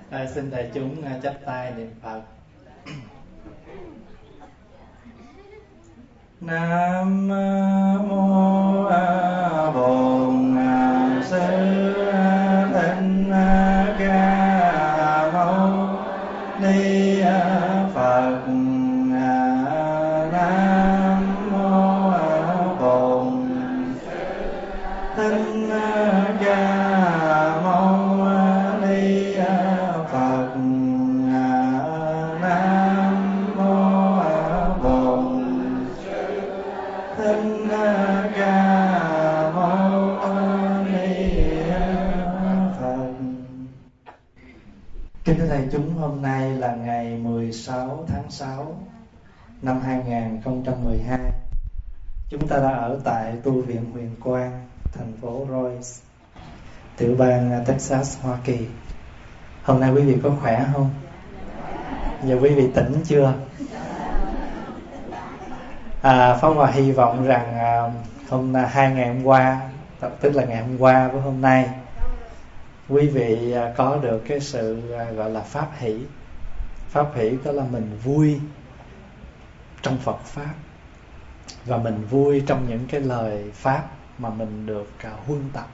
Xin đại chúng chắp tay niệm Phật. Nam mô Bổn Sư Thích Ca Mâu Ni Phật. Nam mô Bổn Sư Thích Ca Mâu Ni Phật. Nam mô Bổn Sư Thích Ca Mâu Ni Phật. Kính thưa thầy chúng, hôm nay là ngày 16 tháng 6 năm 2012. Chúng ta đã ở tại tu viện Huyền Quang, thành phố Royce, tiểu bang Texas, Hoa Kỳ. Hôm nay quý vị có khỏe không? Giờ quý vị tỉnh chưa? Pháp Hòa hy vọng rằng hai ngày hôm qua, tức là ngày hôm qua với hôm nay, quý vị có được cái sự gọi là pháp hỷ. Pháp hỷ đó là mình vui trong Phật Pháp, và mình vui trong những cái lời Pháp mà mình được huân tập.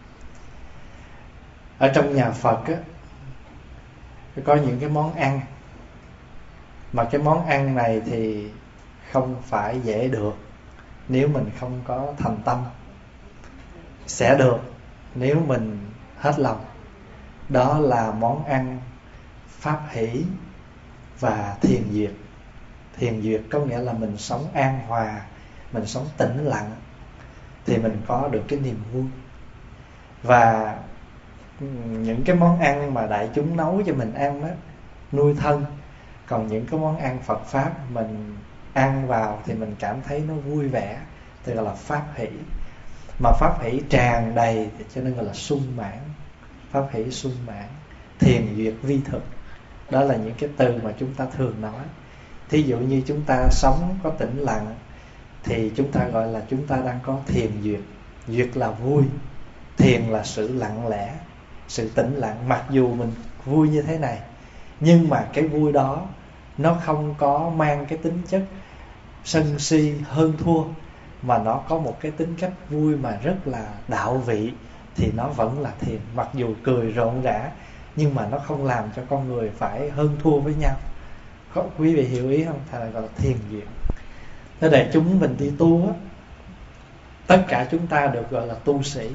Ở trong nhà Phật á, có những cái món ăn, mà cái món ăn này thì không phải dễ được nếu mình không có thành tâm. Sẽ được nếu mình hết lòng. Đó là món ăn pháp hỷ và thiền duyệt. Thiền duyệt có nghĩa là mình sống an hòa, mình sống tĩnh lặng, thì mình có được cái niềm vui. Và những cái món ăn mà đại chúng nấu cho mình ăn đó, nuôi thân. Còn những cái món ăn Phật Pháp mình ăn vào thì mình cảm thấy nó vui vẻ, thì gọi là pháp hỷ. Mà pháp hỷ tràn đầy thì cho nên gọi là sung mãn. Pháp hỷ sung mãn, thiền duyệt vi thực. Đó là những cái từ mà chúng ta thường nói. Thí dụ như chúng ta sống có tĩnh lặng thì chúng ta gọi là chúng ta đang có thiền duyệt. Duyệt là vui, thiền là sự lặng lẽ, sự tĩnh lặng. Mặc dù mình vui như thế này, nhưng mà cái vui đó nó không có mang cái tính chất sân si hơn thua, mà nó có một cái tính cách vui mà rất là đạo vị, thì nó vẫn là thiền. Mặc dù cười rộn rã, nhưng mà nó không làm cho con người phải hơn thua với nhau. Quý vị hiểu ý không? Thầy là gọi là thiền duyệt. Thế để chúng mình đi tu á, tất cả chúng ta được gọi là tu sĩ.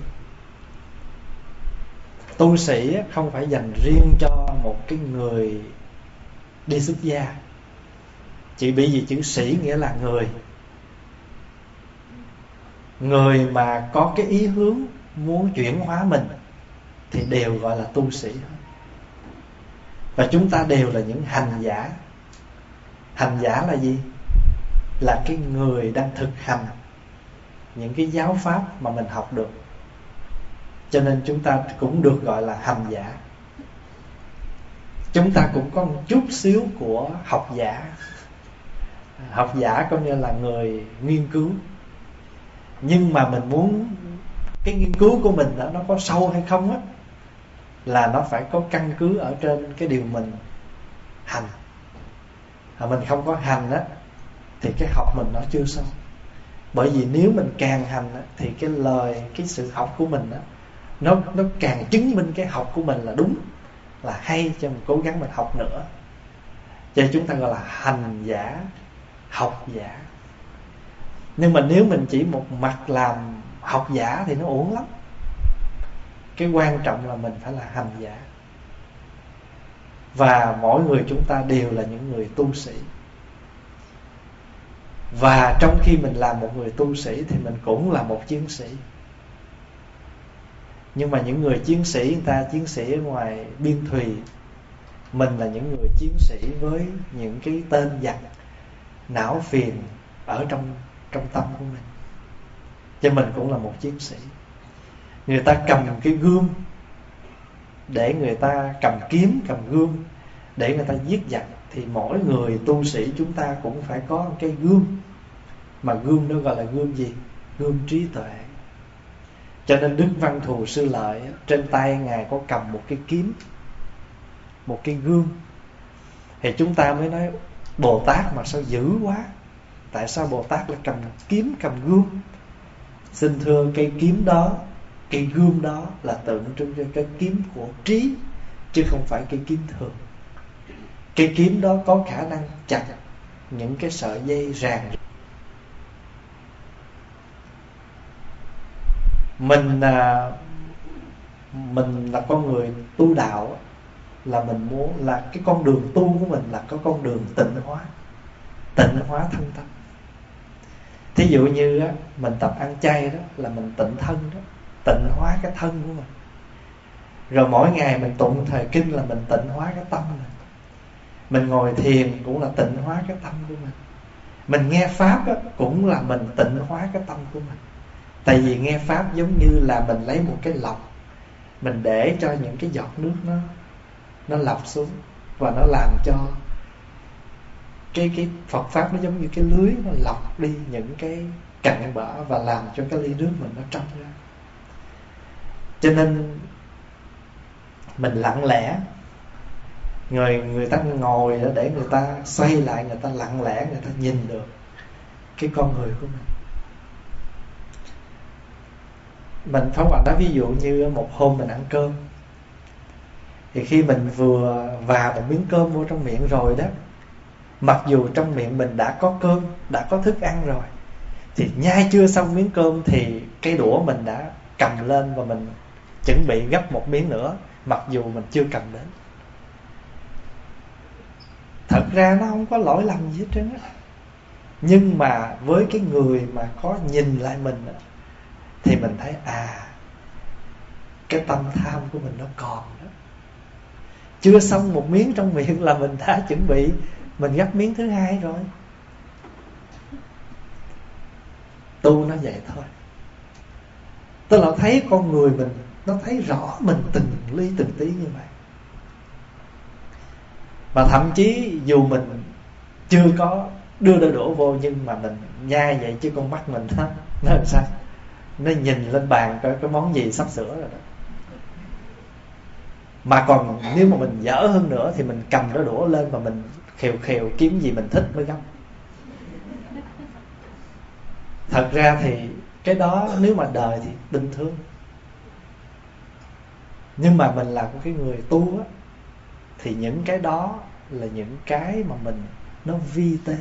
Tu sĩ không phải dành riêng cho một cái người đi xuất gia. Chỉ bởi vì chữ sĩ nghĩa là người. Người mà có cái ý hướng muốn chuyển hóa mình thì đều gọi là tu sĩ. Và chúng ta đều là những hành giả. Hành giả là gì? Là cái người đang thực hành những cái giáo pháp mà mình học được. Cho nên chúng ta cũng được gọi là hành giả. Chúng ta cũng có một chút xíu của học giả. Học giả có nghĩa là người nghiên cứu. Nhưng mà mình muốn cái nghiên cứu của mình đó, nó có sâu hay không á, là nó phải có căn cứ ở trên cái điều mình hành. Mình không có hành á, thì cái học mình nó chưa sâu. Bởi vì nếu mình càng hành á, thì cái sự học của mình á, nó càng chứng minh cái học của mình là đúng, là hay, cho mình cố gắng mình học nữa. Cho nên chúng ta gọi là hành giả, học giả. Nhưng mà nếu mình chỉ một mặt làm học giả thì nó uổng lắm. Cái quan trọng là mình phải là hành giả. Và mỗi người chúng ta đều là những người tu sĩ. Và trong khi mình làm một người tu sĩ thì mình cũng là một chiến sĩ. Nhưng mà những người chiến sĩ, người ta chiến sĩ ở ngoài biên thùy. Mình là những người chiến sĩ với những cái tên giặc não phiền ở trong tâm của mình. Cho mình cũng là một chiến sĩ. Người ta cầm cái gươm để người ta cầm kiếm, cầm gươm để người ta giết giặc, thì mỗi người tu sĩ chúng ta cũng phải có một cái gươm. Mà gươm đó gọi là gươm gì? Gươm trí tuệ. Cho nên Đức Văn Thù Sư Lợi trên tay Ngài có cầm một cái kiếm. một cái gương. Thì chúng ta mới nói Bồ Tát mà sao dữ quá, tại sao Bồ Tát lại cầm kiếm, cầm gươm? Xin thưa, cây kiếm đó, cây gươm đó là tượng trưng cho cái kiếm của trí, chứ không phải cây kiếm thường. Cây kiếm đó có khả năng chặt những cái sợi dây ràng. Mình là con người tu đạo, là mình muốn là cái con đường tu của mình là có con đường tịnh hóa thân tâm. Thí dụ như á, mình tập ăn chay đó là mình tịnh thân đó, tịnh hóa cái thân của mình. Rồi mỗi ngày mình tụng thời kinh là mình tịnh hóa cái tâm mình. Mình ngồi thiền cũng là tịnh hóa cái tâm của mình. Mình nghe pháp á, cũng là mình tịnh hóa cái tâm của mình. Tại vì nghe pháp giống như là mình lấy một cái lọc, mình để cho những cái giọt nước nó lọc xuống, và nó làm cho cái Phật pháp nó giống như cái lưới, nó lọc đi những cái cặn bã và làm cho cái ly nước mình nó trong ra. Cho nên mình lặng lẽ, người ta ngồi để người ta xoay lại, người ta lặng lẽ, người ta nhìn được cái con người của mình. Mình Pháp Hòa nói ví dụ như một hôm mình ăn cơm, thì khi mình vừa vào một miếng cơm vô trong miệng rồi đó, mặc dù trong miệng mình đã có cơm, đã có thức ăn rồi, thì nhai chưa xong miếng cơm thì cái đũa mình đã cầm lên và mình chuẩn bị gấp một miếng nữa, mặc dù mình chưa cầm đến. Thật ra nó không có lỗi lầm gì hết trơn á. Nhưng mà với cái người mà có nhìn lại mình á, thì mình thấy cái tâm tham của mình nó còn đó. Chưa xong một miếng trong miệng là mình đã chuẩn bị mình gấp miếng thứ hai rồi. Tu nó vậy thôi. Tức là thấy con người mình, nó thấy rõ mình từng ly từng tí như vậy. Và thậm chí dù mình chưa có đưa đũa vô, nhưng mà mình nhai vậy chứ con mắt mình nó làm sao? Nó nhìn lên bàn coi cái món gì sắp sửa rồi đó. Mà còn nếu mà mình dở hơn nữa thì mình cầm cái đũa lên và mình khều khều kiếm gì mình thích mới gấp. Thật ra thì cái đó nếu mà đời thì bình thường. Nhưng mà mình là một cái người tu á, thì những cái đó là những cái mà mình nó vi tế.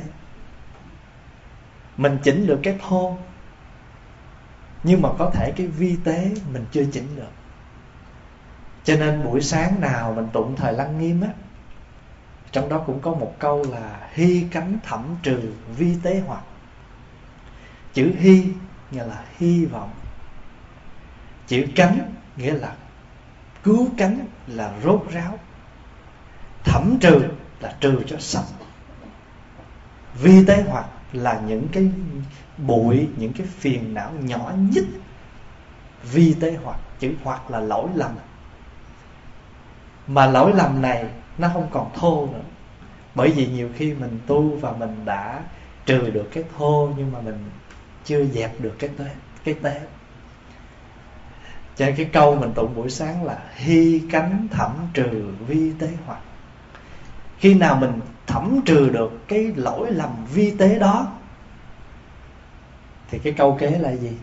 Mình chỉnh được cái thô, nhưng mà có thể cái vi tế mình chưa chỉnh được. Cho nên buổi sáng nào mình tụng thời Lăng Nghiêm á, trong đó cũng có một câu là hy cánh thẩm trừ vi tế hoặc. Chữ hy nghĩa là hy vọng, chữ cánh nghĩa là cứu cánh, là rốt ráo, thẩm trừ là trừ cho sạch, vi tế hoặc là những cái bụi, những cái phiền não nhỏ nhất. Vi tế hoặc, chữ hoặc là lỗi lầm. Mà lỗi lầm này nó không còn thô nữa. Bởi vì nhiều khi mình tu và mình đã trừ được cái thô, nhưng mà mình chưa dẹp được cái tế. Cho nên cái câu mình tụng buổi sáng là hy cánh thẩm trừ vi tế hoặc. Khi nào mình thẩm trừ được cái lỗi lầm vi tế đó, thì cái câu kế là gì?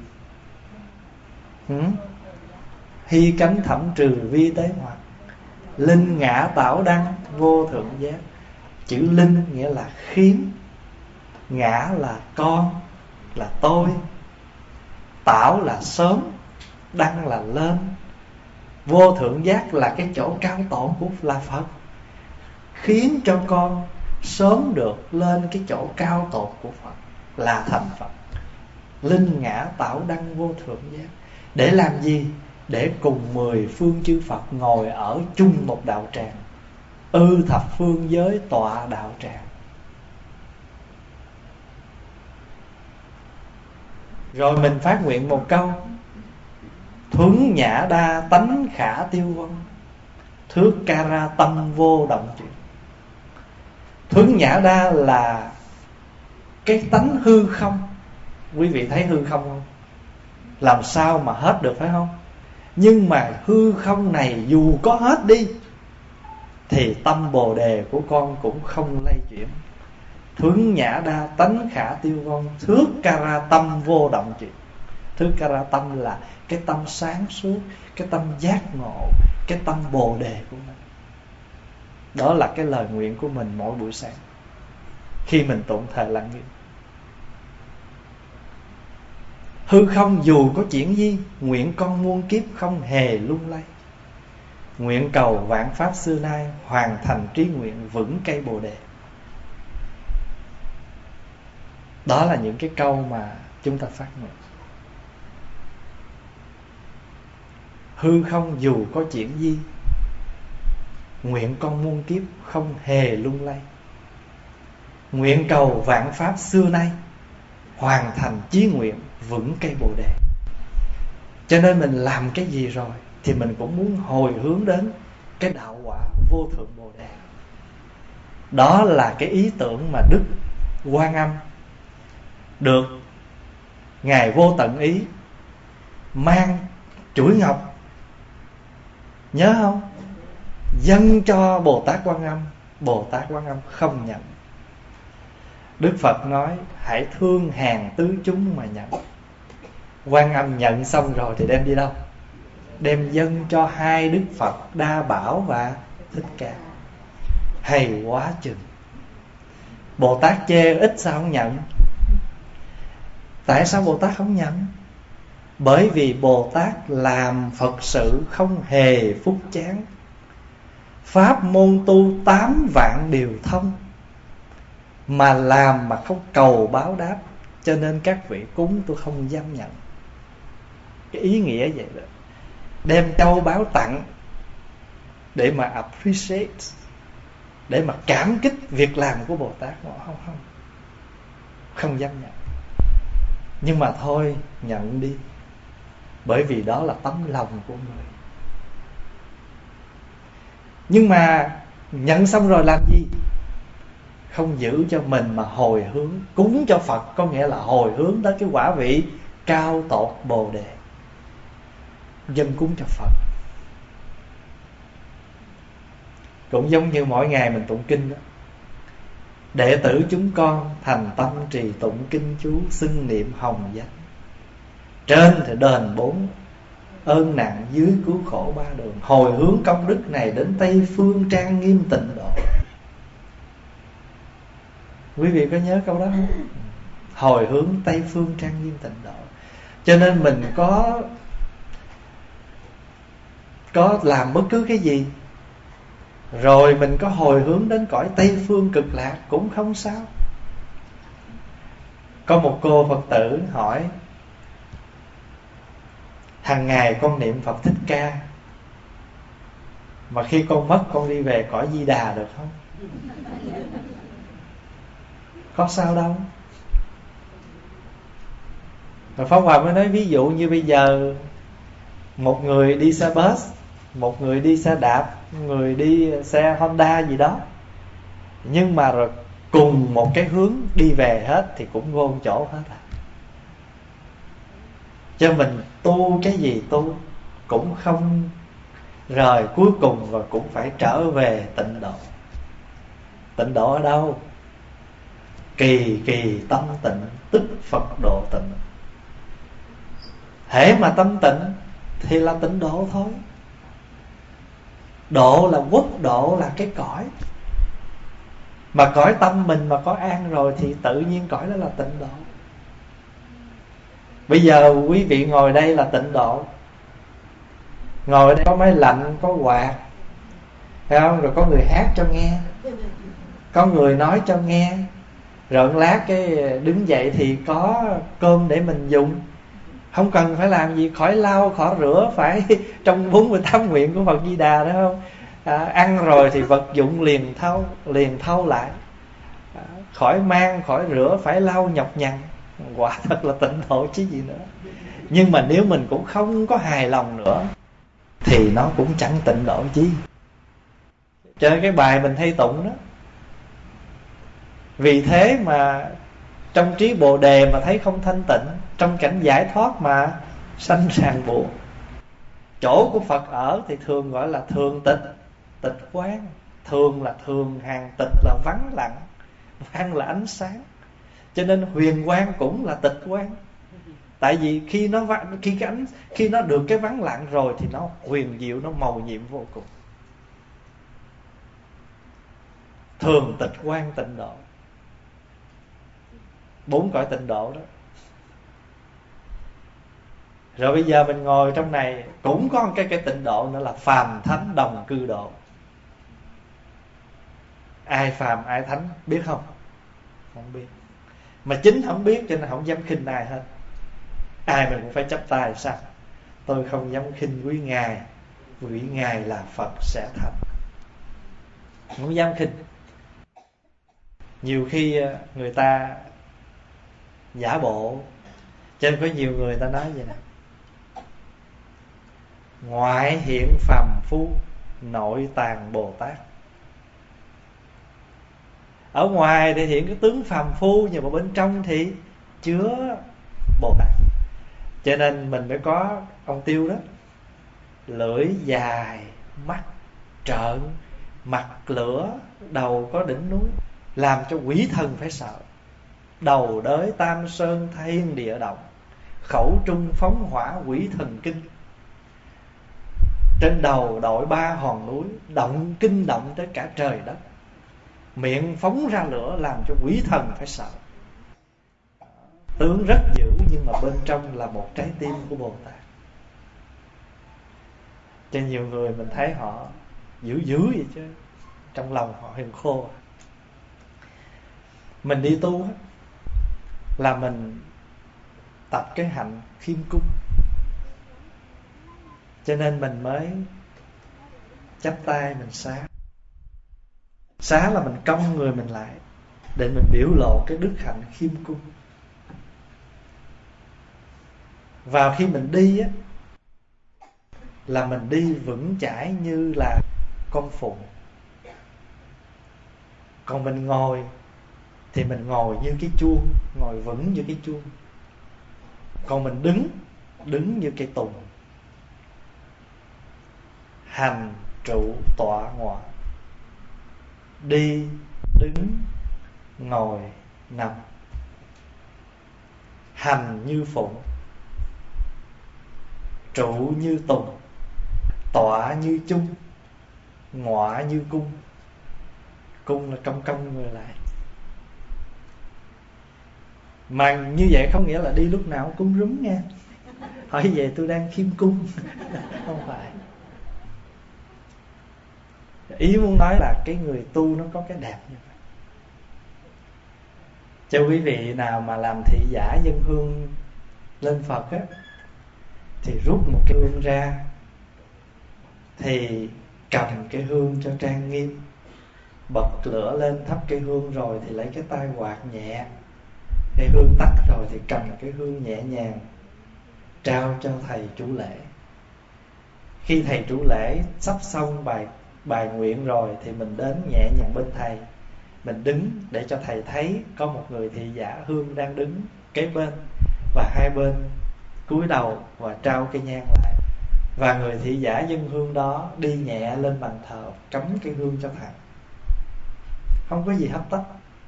Hy cánh thẩm trừ vi tế hoặc, linh ngã tảo đăng vô thượng giác. Chữ linh nghĩa là khiếm, ngã là con, là tôi, tảo là sớm, đăng là lên, vô thượng giác là cái chỗ cao tổn của là Phật. Khiến cho con sớm được lên cái chỗ cao tột của Phật là thành Phật. Linh ngã tảo đăng vô thượng giác. Để làm gì? Để cùng 10 phương chư Phật ngồi ở chung một đạo tràng, thập phương giới tọa đạo tràng. Rồi mình phát nguyện một câu: thuấn nhã đa tánh khả tiêu vong, thước ca ra tâm vô động chuyển. Thuấn nhã đa là cái tánh hư không. Quý vị thấy hư không không? Làm sao mà hết được, phải không? Nhưng mà hư không này dù có hết đi thì tâm Bồ Đề của con cũng không lay chuyển. Thuấn nhã đa tánh khả tiêu vong, thước ca ra tâm vô động chuyển. Thước ca ra tâm là cái tâm sáng suốt, cái tâm giác ngộ, cái tâm Bồ Đề của mình. Đó là cái lời nguyện của mình mỗi buổi sáng khi mình tụng thờ Lăng Nghiêm. Hư không dù có chuyện gì, nguyện con muôn kiếp không hề lung lay. Nguyện cầu vạn pháp xưa nay, hoàn thành trí nguyện vững cây Bồ Đề. Đó là những cái câu mà chúng ta phát nguyện. Hư không dù có chuyện gì, nguyện con muôn kiếp không hề lung lay. Nguyện cầu vạn pháp xưa nay, hoàn thành chí nguyện vững cây Bồ Đề. Cho nên mình làm cái gì rồi thì mình cũng muốn hồi hướng đến cái đạo quả vô thượng Bồ Đề. Đó là cái ý tưởng mà Đức Quan Âm được Ngài Vô Tận Ý mang chuỗi ngọc, nhớ không? Dâng cho Bồ Tát Quan Âm. Bồ Tát Quan Âm không nhận. Đức Phật nói hãy thương hàng tứ chúng mà nhận. Quan Âm nhận xong rồi thì đem đi đâu? Đem dâng cho hai Đức Phật Đa Bảo và Thích Ca. Hay quá chừng. Bồ Tát chê ít sao không nhận? Tại sao Bồ Tát không nhận? Bởi vì Bồ Tát làm Phật sự không hề phúc chán. Pháp môn tu 8 vạn điều thông, mà làm mà không cầu báo đáp. Cho nên các vị cúng tôi không dám nhận. Cái ý nghĩa vậy đó. Đem châu báu tặng để mà appreciate, để mà cảm kích việc làm của Bồ Tát. Không dám nhận. Nhưng mà thôi, nhận đi. Bởi vì đó là tấm lòng của người. Nhưng mà nhận xong rồi làm gì? Không giữ cho mình mà hồi hướng. Cúng cho Phật có nghĩa là hồi hướng đến cái quả vị cao tột Bồ Đề. Dân cúng cho Phật. Cũng giống như mỗi ngày mình tụng kinh đó. Đệ tử chúng con thành tâm trì tụng kinh chú, xưng niệm hồng danh. Trên thì đền 4 ơn nặng, dưới cứu khổ 3 đường. Hồi hướng công đức này đến Tây Phương trang nghiêm tịnh độ. Quý vị có nhớ câu đó không? Hồi hướng Tây Phương trang nghiêm tịnh độ. Cho nên mình có làm bất cứ cái gì, rồi mình có hồi hướng đến cõi Tây Phương cực lạc cũng không sao. Có một cô Phật tử hỏi: hàng ngày con niệm Phật Thích Ca, mà khi con mất con đi về cõi Di Đà được không? Có sao đâu. Rồi Pháp Hòa mới nói ví dụ như bây giờ một người đi xe bus, một người đi xe đạp, một người đi xe Honda gì đó, nhưng mà rồi cùng một cái hướng đi về hết thì cũng vô chỗ hết à. Cho mình tu cái gì tu cũng không rời cuối cùng và cũng phải trở về tịnh độ. Tịnh độ ở đâu? Kỳ kỳ tâm tịnh tức Phật độ tịnh. Hễ mà tâm tịnh thì là tịnh độ thôi. Độ là quốc độ, là cái cõi. Mà cõi tâm mình mà có an rồi thì tự nhiên cõi đó là tịnh độ. Bây giờ quý vị ngồi đây là tịnh độ. Ngồi đây có máy lạnh, có quạt, thấy không? Rồi có người hát cho nghe, có người nói cho nghe. Rồi lát cái đứng dậy thì có cơm để mình dùng. Không cần phải làm gì, khỏi lau, khỏi rửa, phải trong 48 nguyện của Phật Di Đà đó không? Ăn rồi thì vật dụng liền thâu lại. Khỏi mang, khỏi rửa, phải lau nhọc nhằn. Quả thật là tịnh độ chứ gì nữa. Nhưng mà nếu mình cũng không có hài lòng nữa thì nó cũng chẳng tịnh độ chi. Cho nên cái bài mình hay tụng đó, vì thế mà trong trí Bồ Đề mà thấy không thanh tịnh, trong cảnh giải thoát mà sanh ràng buộc. Chỗ của Phật ở thì thường gọi là thường tịch, tịch quán. Thường là thường, hàng tịch là vắng lặng, vang là ánh sáng. Cho nên huyền quang cũng là tịch quang. Tại vì khi nó được cái vắng lặng rồi thì nó huyền diệu, nó màu nhiệm vô cùng. Thường, tịch, quang, tịnh độ, 4 cõi tịnh độ đó. Rồi bây giờ mình ngồi trong này cũng có một cái tịnh độ nữa là phàm thánh đồng cư độ. Ai phàm ai thánh biết không? Không biết. Mà chính không biết cho nên không dám khinh ai hết. Ai mình cũng phải chắp tay sao? Tôi không dám khinh quý Ngài, vì Ngài là Phật sẽ thành. Không dám khinh. Nhiều khi người ta giả bộ, cho nên có nhiều người ta nói vậy nè: ngoại hiện phàm phu, nội tàng Bồ Tát. Ở ngoài thì hiện cái tướng phàm phu, nhưng mà bên trong thì chứa Bồ Tát. Cho nên mình mới có ông Tiêu đó: lưỡi dài, mắt trợn, mặt lửa, đầu có đỉnh núi, làm cho quỷ thần phải sợ. Đầu đới tam sơn, thiên địa động, khẩu trung phóng hỏa, quỷ thần kinh. Trên đầu đội 3 hòn núi, động kinh động tới cả trời đất. Miệng phóng ra lửa, làm cho quỷ thần phải sợ. Tướng rất dữ, nhưng mà bên trong là một trái tim của Bồ Tát. Cho nhiều người mình thấy họ dữ dữ vậy chứ trong lòng họ hiền khô. Mình đi tu là mình tập cái hạnh khiêm cung, cho nên mình mới chắp tay mình xá. Xá là mình cong người mình lại để mình biểu lộ cái đức hạnh khiêm cung. Vào khi mình đi á, là mình đi vững chãi như là con phụng. Còn mình ngồi thì mình ngồi như cái chuông, ngồi vững như cái chuông. Còn mình đứng như cây tùng. Hành trụ tọa ngồi, đi đứng ngồi nằm. Hành như phụng, trụ như tùng, tọa như chung, ngọa như cung. Cung là cong người lại. Mà như vậy không nghĩa là đi lúc nào cũng cung rúm nha. Hỏi về tôi đang khiêm cung. Không phải. Ý muốn nói là cái người tu nó có cái đẹp như vậy. Cho quý vị nào mà làm thị giả dân hương lên Phật á, thì rút một cái hương ra, thì cầm cái hương cho trang nghiêm, bật lửa lên thắp cái hương rồi thì lấy cái tay quạt nhẹ. Cái hương tắt rồi thì cầm cái hương nhẹ nhàng trao cho thầy chủ lễ. Khi thầy chủ lễ sắp xong bài nguyện rồi thì mình đến nhẹ nhàng bên thầy. Mình đứng để cho thầy thấy có một người thị giả hương đang đứng kế bên, và hai bên cúi đầu và trao cây nhang lại. Và người thị giả dân hương đó đi nhẹ lên bàn thờ, cắm cái hương cho thầy. Không có gì hấp tấp,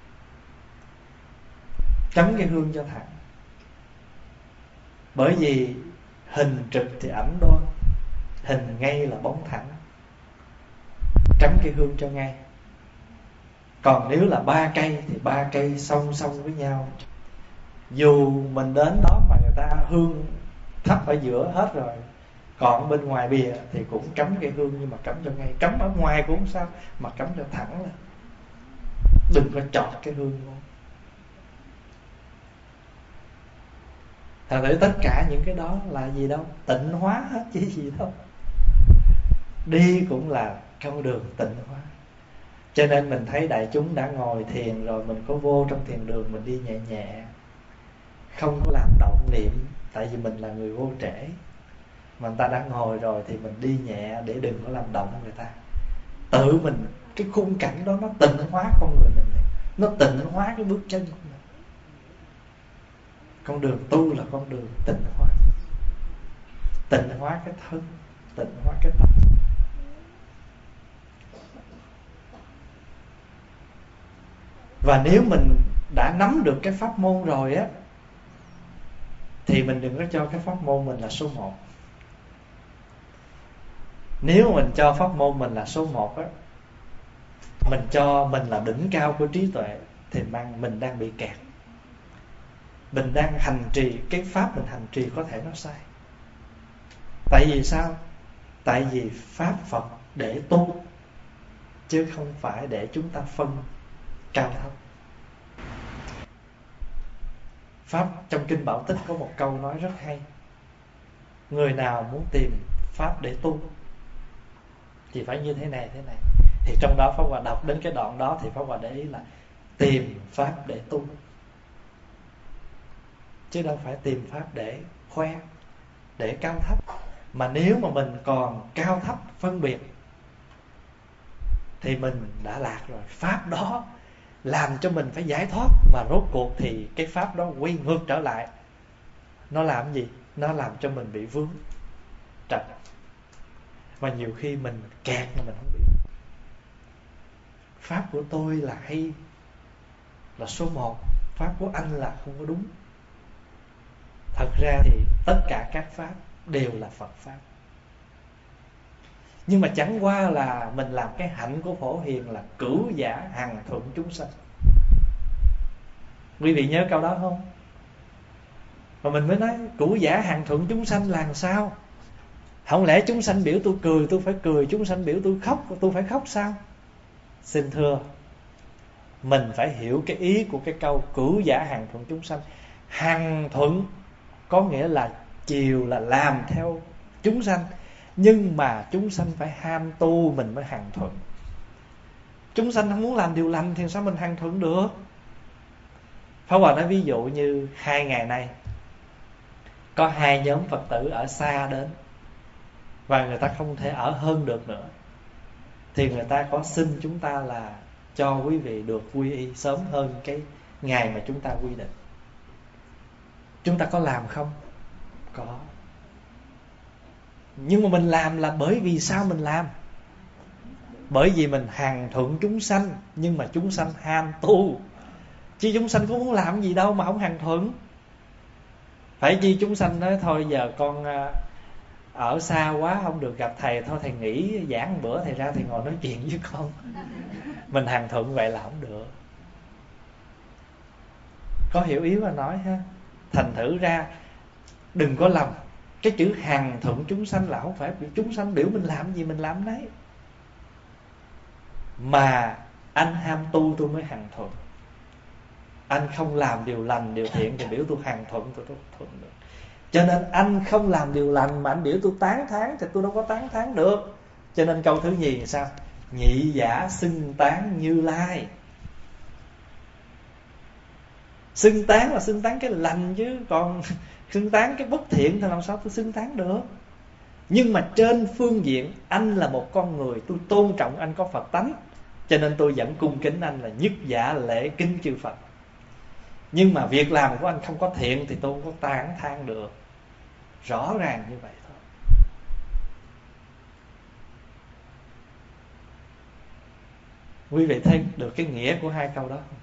cắm cái hương cho thầy. Bởi vì hình trực thì ảnh đoan, hình ngay là bóng thẳng. Cắm cái hương cho ngay. Còn nếu là 3 cây thì 3 cây song song với nhau. Dù mình đến đó mà người ta hương thắp ở giữa hết rồi, còn bên ngoài bìa thì cũng cắm cái hương, nhưng mà cắm cho ngay. Cắm ở ngoài cũng không sao, mà cắm cho thẳng lên. Đừng có chọt cái hương luôn. Thật sự tất cả những cái đó là gì đâu? Tịnh hóa hết chứ gì đâu. Đi cũng là con đường tịnh hóa. Cho nên mình thấy đại chúng đã ngồi thiền rồi, mình có vô trong thiền đường, mình đi nhẹ nhẹ, không có làm động niệm. Tại vì mình là người vô trễ, mà người ta đã ngồi rồi thì mình đi nhẹ để đừng có làm động người ta. Tự mình, cái khung cảnh đó nó tịnh hóa con người mình, nó tịnh hóa cái bước chân của mình. Con đường tu là con đường tịnh hóa. Tịnh hóa cái thân, tịnh hóa cái tâm. Và nếu mình đã nắm được cái pháp môn rồi á, thì mình đừng có cho cái pháp môn mình là số 1. Nếu mình cho pháp môn mình là số 1 á, mình cho mình là đỉnh cao của trí tuệ, thì mình đang bị kẹt. Mình đang hành trì, cái pháp mình hành trì có thể nó sai. Tại vì sao? Tại vì pháp Phật để tu, chứ không phải để chúng ta phân cao thấp. Pháp trong Kinh Bảo Tích có một câu nói rất hay: người nào muốn tìm pháp để tu thì phải như thế này thế này. Thì trong đó Pháp Hòa đọc đến cái đoạn đó thì Pháp Hòa để ý là tìm pháp để tu, chứ đâu phải tìm pháp để khoe, để cao thấp. Mà nếu mà mình còn cao thấp phân biệt thì mình đã lạc rồi. Pháp đó làm cho mình phải giải thoát, mà rốt cuộc thì cái pháp đó quay ngược trở lại. Nó làm gì? Nó làm cho mình bị vướng trật. Và nhiều khi mình kẹt mà mình không biết. Pháp của tôi là hay, là số 1, pháp của anh là không có đúng. Thật ra thì tất cả các pháp đều là Phật pháp. Nhưng mà chẳng qua là mình làm cái hạnh của Phổ Hiền là cửu giả hằng thuận chúng sanh. Quý vị nhớ câu đó không? Và mình mới nói cửu giả hằng thuận chúng sanh là sao? Không lẽ chúng sanh biểu tôi cười tôi phải cười, chúng sanh biểu tôi khóc tôi phải khóc sao? Xin thưa, mình phải hiểu cái ý của cái câu cửu giả hằng thuận chúng sanh. Hằng thuận có nghĩa là chiều, là làm theo chúng sanh. Nhưng mà chúng sanh phải ham tu mình mới hằng thuận. Chúng sanh không muốn làm điều lành thì sao mình hằng thuận được? Pháp Hòa nói ví dụ như 2 ngày nay có 2 nhóm Phật tử ở xa đến, và người ta không thể ở hơn được nữa, thì người ta có xin chúng ta là cho quý vị được quy y sớm hơn cái ngày mà chúng ta quy định. Chúng ta có làm không? Có. Nhưng mà mình làm là bởi vì sao mình làm? Bởi vì mình hằng thuận chúng sanh, nhưng mà chúng sanh ham tu. Chứ chúng sanh cũng muốn làm gì đâu mà không hằng thuận. Phải chi chúng sanh nói thôi giờ con ở xa quá không được gặp thầy, thôi thầy nghỉ giảng một bữa, thầy ra thầy ngồi nói chuyện với con. Mình hằng thuận vậy là không được. Có hiểu ý mà nói ha. Thành thử ra đừng có lầm, cái chữ hằng thuận chúng sanh là không phải chúng sanh biểu mình làm gì mình làm đấy, mà anh ham tu tôi mới hằng thuận. Anh không làm điều lành điều thiện thì biểu tôi hằng thuận, tôi đâu thuận được. Cho nên anh không làm điều lành mà anh biểu tôi tán thán thì tôi đâu có tán thán được. Cho nên câu thứ nhì là sao? Nhị giả xưng tán Như Lai. Xưng tán là xưng tán cái lành, chứ còn xưng tán cái bất thiện thì làm sao tôi xưng tán được. Nhưng mà trên phương diện anh là một con người, tôi tôn trọng anh có Phật tánh, cho nên tôi vẫn cung kính anh là nhất giả lễ kính chư Phật. Nhưng mà việc làm của anh không có thiện thì tôi không có tán thán được. Rõ ràng như vậy thôi. Quý vị thấy được cái nghĩa của 2 câu đó không?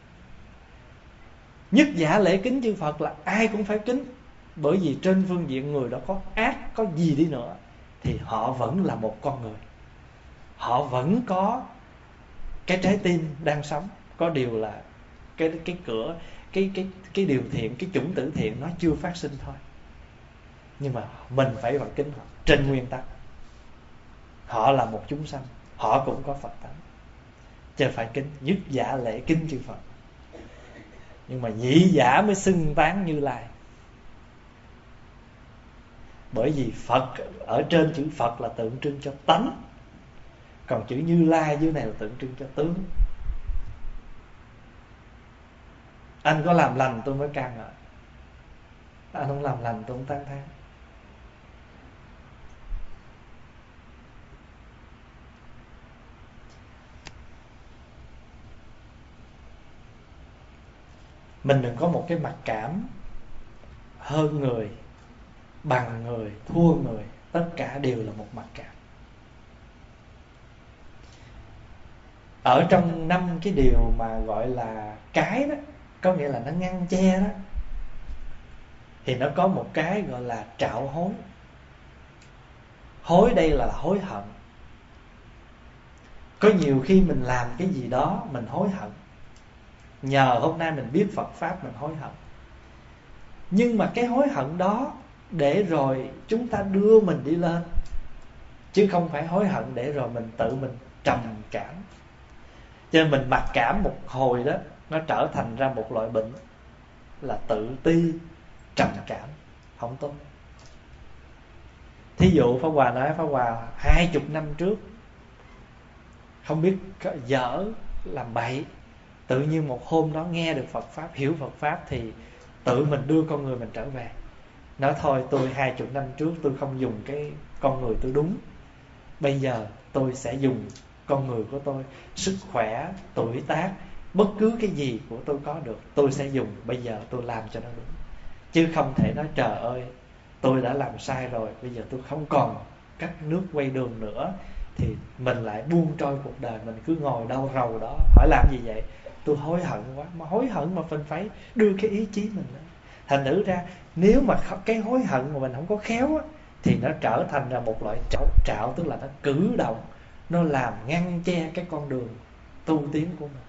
Nhất giả lễ kính chư Phật là ai cũng phải kính. Bởi vì trên phương diện người đó có ác, có gì đi nữa, thì họ vẫn là một con người. Họ vẫn có cái trái tim đang sống. Có điều là cái cửa, cái điều thiện, cái chủng tử thiện nó chưa phát sinh thôi. Nhưng mà mình phải bằng kính họ. Trên nguyên tắc họ là một chúng sanh, họ cũng có Phật tánh, chứ phải kính. Nhất giả lễ kính chư Phật. Nhưng mà nhị giả mới xưng tán Như Lai. Bởi vì Phật, ở trên chữ Phật là tượng trưng cho tánh, còn chữ Như Lai dưới này là tượng trưng cho tướng. Anh có làm lành tôi mới can ngợi, anh không làm lành tôi không tán thán. Mình đừng có một cái mặc cảm hơn người, bằng người, thua người. Tất cả đều là một mặc cảm. Ở trong 5 cái điều mà gọi là cái đó, có nghĩa là nó ngăn che đó, thì nó có một cái gọi là trạo hối. Hối đây là hối hận. Có nhiều khi mình làm cái gì đó mình hối hận, nhờ hôm nay mình biết Phật Pháp mình hối hận. Nhưng mà cái hối hận đó để rồi chúng ta đưa mình đi lên, chứ không phải hối hận để rồi mình tự mình trầm cảm. Cho nên mình mặc cảm một hồi đó, nó trở thành ra một loại bệnh là tự ti, trầm cảm, không tốt. Thí dụ Pháp Hòa nói, Pháp Hòa 20 năm trước không biết dở làm bậy, tự nhiên một hôm đó nghe được Phật Pháp, hiểu Phật Pháp, thì tự mình đưa con người mình trở về. Nói thôi, tôi 20 năm trước tôi không dùng cái con người tôi đúng, bây giờ tôi sẽ dùng con người của tôi, sức khỏe, tuổi tác, bất cứ cái gì của tôi có được, tôi sẽ dùng, bây giờ tôi làm cho nó đúng. Chứ không thể nói trời ơi, tôi đã làm sai rồi, bây giờ tôi không còn cách nước quay đường nữa, thì mình lại buông trôi cuộc đời, mình cứ ngồi đau rầu đó. Hỏi làm gì vậy? Tôi hối hận quá. Mà hối hận mà mình phải đưa cái ý chí mình lên. Thành thử ra nếu mà cái hối hận mà mình không có khéo á, thì nó trở thành ra một loại trạo, tức là nó cử động, nó làm ngăn che cái con đường tu tiến của mình.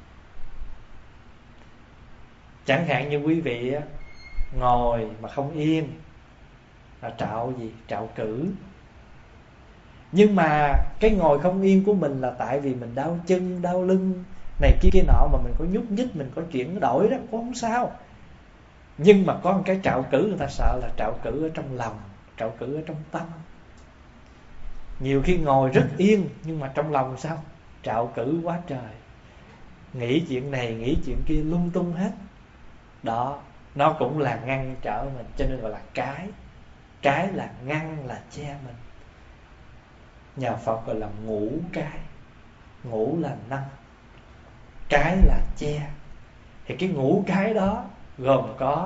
Chẳng hạn như quý vị á, ngồi mà không yên là trạo gì? Trạo cử. Nhưng mà cái ngồi không yên của mình là tại vì mình đau chân, đau lưng này kia nọ, mà mình có nhúc nhích, mình có chuyển đổi đó, cũng không sao. Nhưng mà có một cái trạo cử người ta sợ là trạo cử ở trong lòng, trạo cử ở trong tâm. Nhiều khi ngồi rất yên nhưng mà trong lòng sao? Trạo cử quá trời, nghĩ chuyện này nghĩ chuyện kia lung tung hết. Đó, nó cũng là ngăn trở mình. Cho nên gọi là cái. Cái là ngăn, là che mình. Nhà Phật gọi là ngũ cái. Ngũ là 5, cái là che. Thì cái ngũ cái đó gồm có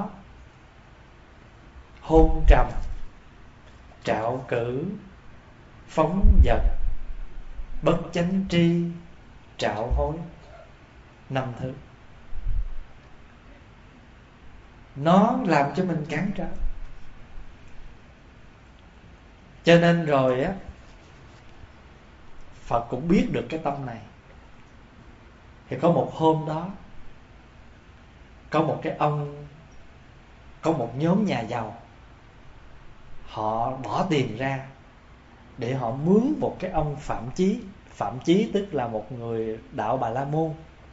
hôn trầm, trạo cử, phóng dật, bất chánh tri, trạo hối. 5 thứ. Nó làm cho mình cản trở. Cho nên rồi á, Phật cũng biết được cái tâm này. Thì có một hôm đó, có một cái ông, có một nhóm nhà giàu, họ bỏ tiền ra để họ mướn một cái ông Phạm Chí. Phạm Chí tức là một người đạo Bà La Môn.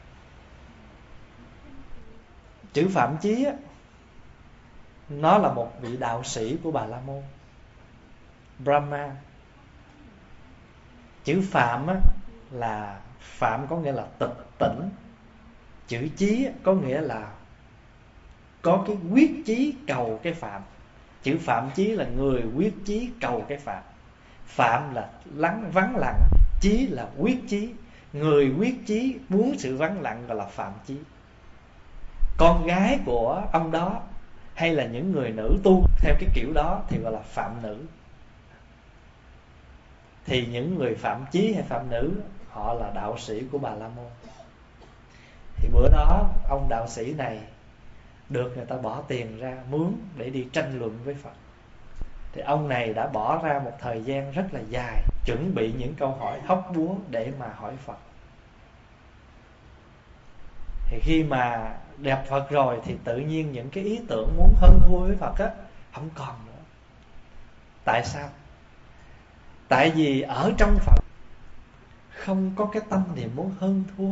Chữ Phạm Chí á, nó là một vị đạo sĩ của Bà La Môn, Brahma. Chữ Phạm á, là Phạm có nghĩa là tịch tỉnh. Chữ Chí á, có nghĩa là có cái quyết chí cầu cái Phạm. Chữ Phạm Chí là người quyết chí cầu cái Phạm. Phạm là vắng lặng, chí là quyết chí. Người quyết chí muốn sự vắng lặng gọi là Phạm Chí. Con gái của ông đó hay là những người nữ tu theo cái kiểu đó thì gọi là Phạm Nữ. Thì những người Phạm Chí hay Phạm Nữ, họ là đạo sĩ của Bà La Môn. Thì bữa đó ông đạo sĩ này được người ta bỏ tiền ra mướn để đi tranh luận với Phật. Thì ông này đã bỏ ra một thời gian rất là dài, chuẩn bị những câu hỏi hóc búa để mà hỏi Phật. Thì khi mà đẹp Phật rồi thì tự nhiên những cái ý tưởng muốn hơn thua với Phật á, không còn nữa. Tại sao? Tại vì ở trong Phật không có cái tâm niệm muốn hơn thua,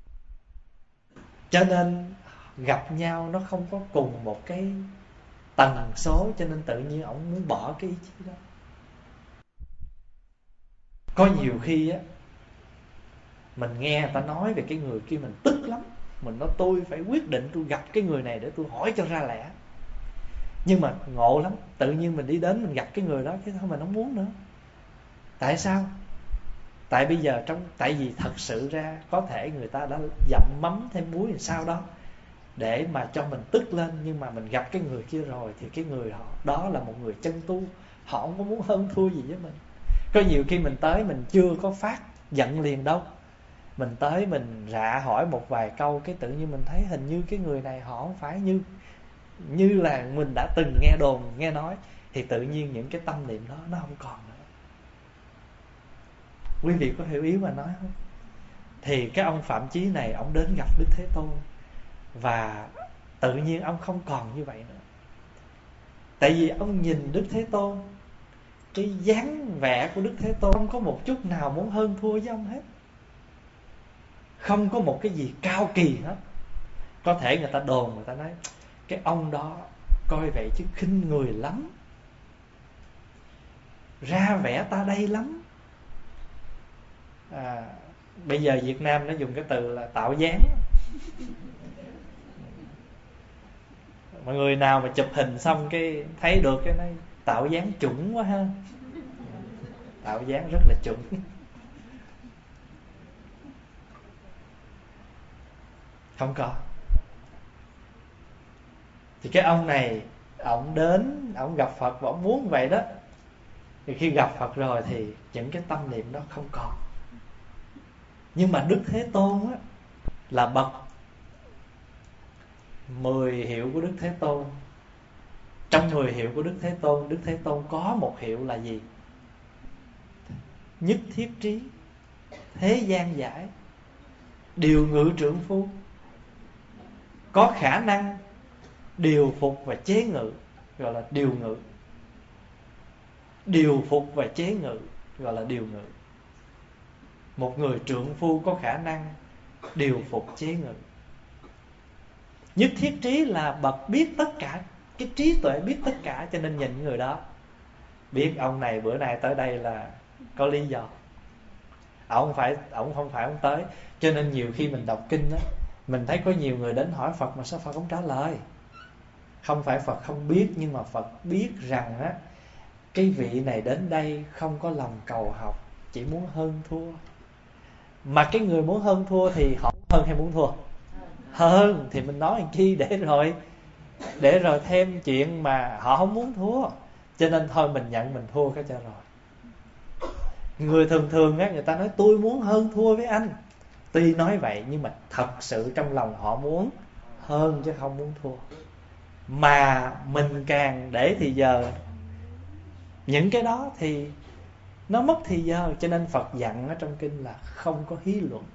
cho nên gặp nhau nó không có cùng một cái tần số, cho nên tự nhiên ổng muốn bỏ cái ý chí đó. Có nhiều khi á, mình nghe người ta nói về cái người kia mình tức lắm. Mình nói tôi phải quyết định tôi gặp cái người này để tôi hỏi cho ra lẽ. Nhưng mà ngộ lắm, tự nhiên mình đi đến mình gặp cái người đó, cái thôi mình không muốn nữa. Tại sao? Tại bây giờ tại vì thật sự ra có thể người ta đã dặm mắm thêm muối làm sao đó để mà cho mình tức lên. Nhưng mà mình gặp cái người kia rồi thì cái người họ đó là một người chân tu, họ không có muốn hơn thua gì với mình. Có nhiều khi mình tới mình chưa có phát giận liền đâu, Mình tới mình rạ hỏi một vài câu, cái tự nhiên mình thấy hình như cái người này họ không phải như là mình đã từng nghe đồn nghe nói, thì tự nhiên những cái tâm niệm đó nó không còn nữa. Quý vị có hiểu ý mà nói không? Thì cái ông Phạm Chí này, ông đến gặp Đức Thế Tôn, và tự nhiên ông không còn như vậy nữa. Tại vì ông nhìn Đức Thế Tôn, cái dáng vẻ của Đức Thế Tôn không có một chút nào muốn hơn thua với ông hết, không có một cái gì cao kỳ hết. Có thể người ta đồn, người ta nói cái ông đó coi vậy chứ khinh người lắm, ra vẻ ta đây lắm. Bây giờ Việt Nam nó dùng cái từ là tạo dáng. Mọi người nào mà chụp hình xong cái thấy được cái nói tạo dáng chuẩn quá ha, tạo dáng rất là chuẩn. Không có. Thì cái ông này, ông đến, ông gặp Phật và ông muốn vậy đó. Thì khi gặp Phật rồi thì những cái tâm niệm đó không còn. Nhưng mà Đức Thế Tôn á, là bậc 10 hiệu của Đức Thế Tôn. Trong 10 hiệu của Đức Thế Tôn, Đức Thế Tôn có một hiệu là gì? Nhất thiết trí, thế gian giải, điều ngự trượng phu, có khả năng điều phục và chế ngự, gọi là điều ngự. Điều phục và chế ngự gọi là điều ngự. Một người trượng phu có khả năng điều phục chế ngự. Nhất thiết trí là bậc biết tất cả, cái trí tuệ biết tất cả, cho nên nhìn người đó biết ông này bữa nay tới đây là có lý do. Ông không phải ông tới. Cho nên nhiều khi mình đọc kinh đó, mình thấy có nhiều người đến hỏi Phật mà sao Phật không trả lời. Không phải Phật không biết, nhưng mà Phật biết rằng á, cái vị này đến đây không có lòng cầu học, chỉ muốn hơn thua. Mà cái người muốn hơn thua thì họ hơn hay muốn thua? Hơn. Thì mình nói làm chi để rồi thêm chuyện mà họ không muốn thua. Cho nên thôi mình nhận mình thua cái cho rồi. Người thường thường á, người ta nói tôi muốn hơn thua với anh. Tuy nói vậy nhưng mà thật sự trong lòng họ muốn hơn chứ không muốn thua. Mà mình càng để thì giờ những cái đó thì nó mất thì giờ. Cho nên Phật dặn ở trong kinh là không có hí luận.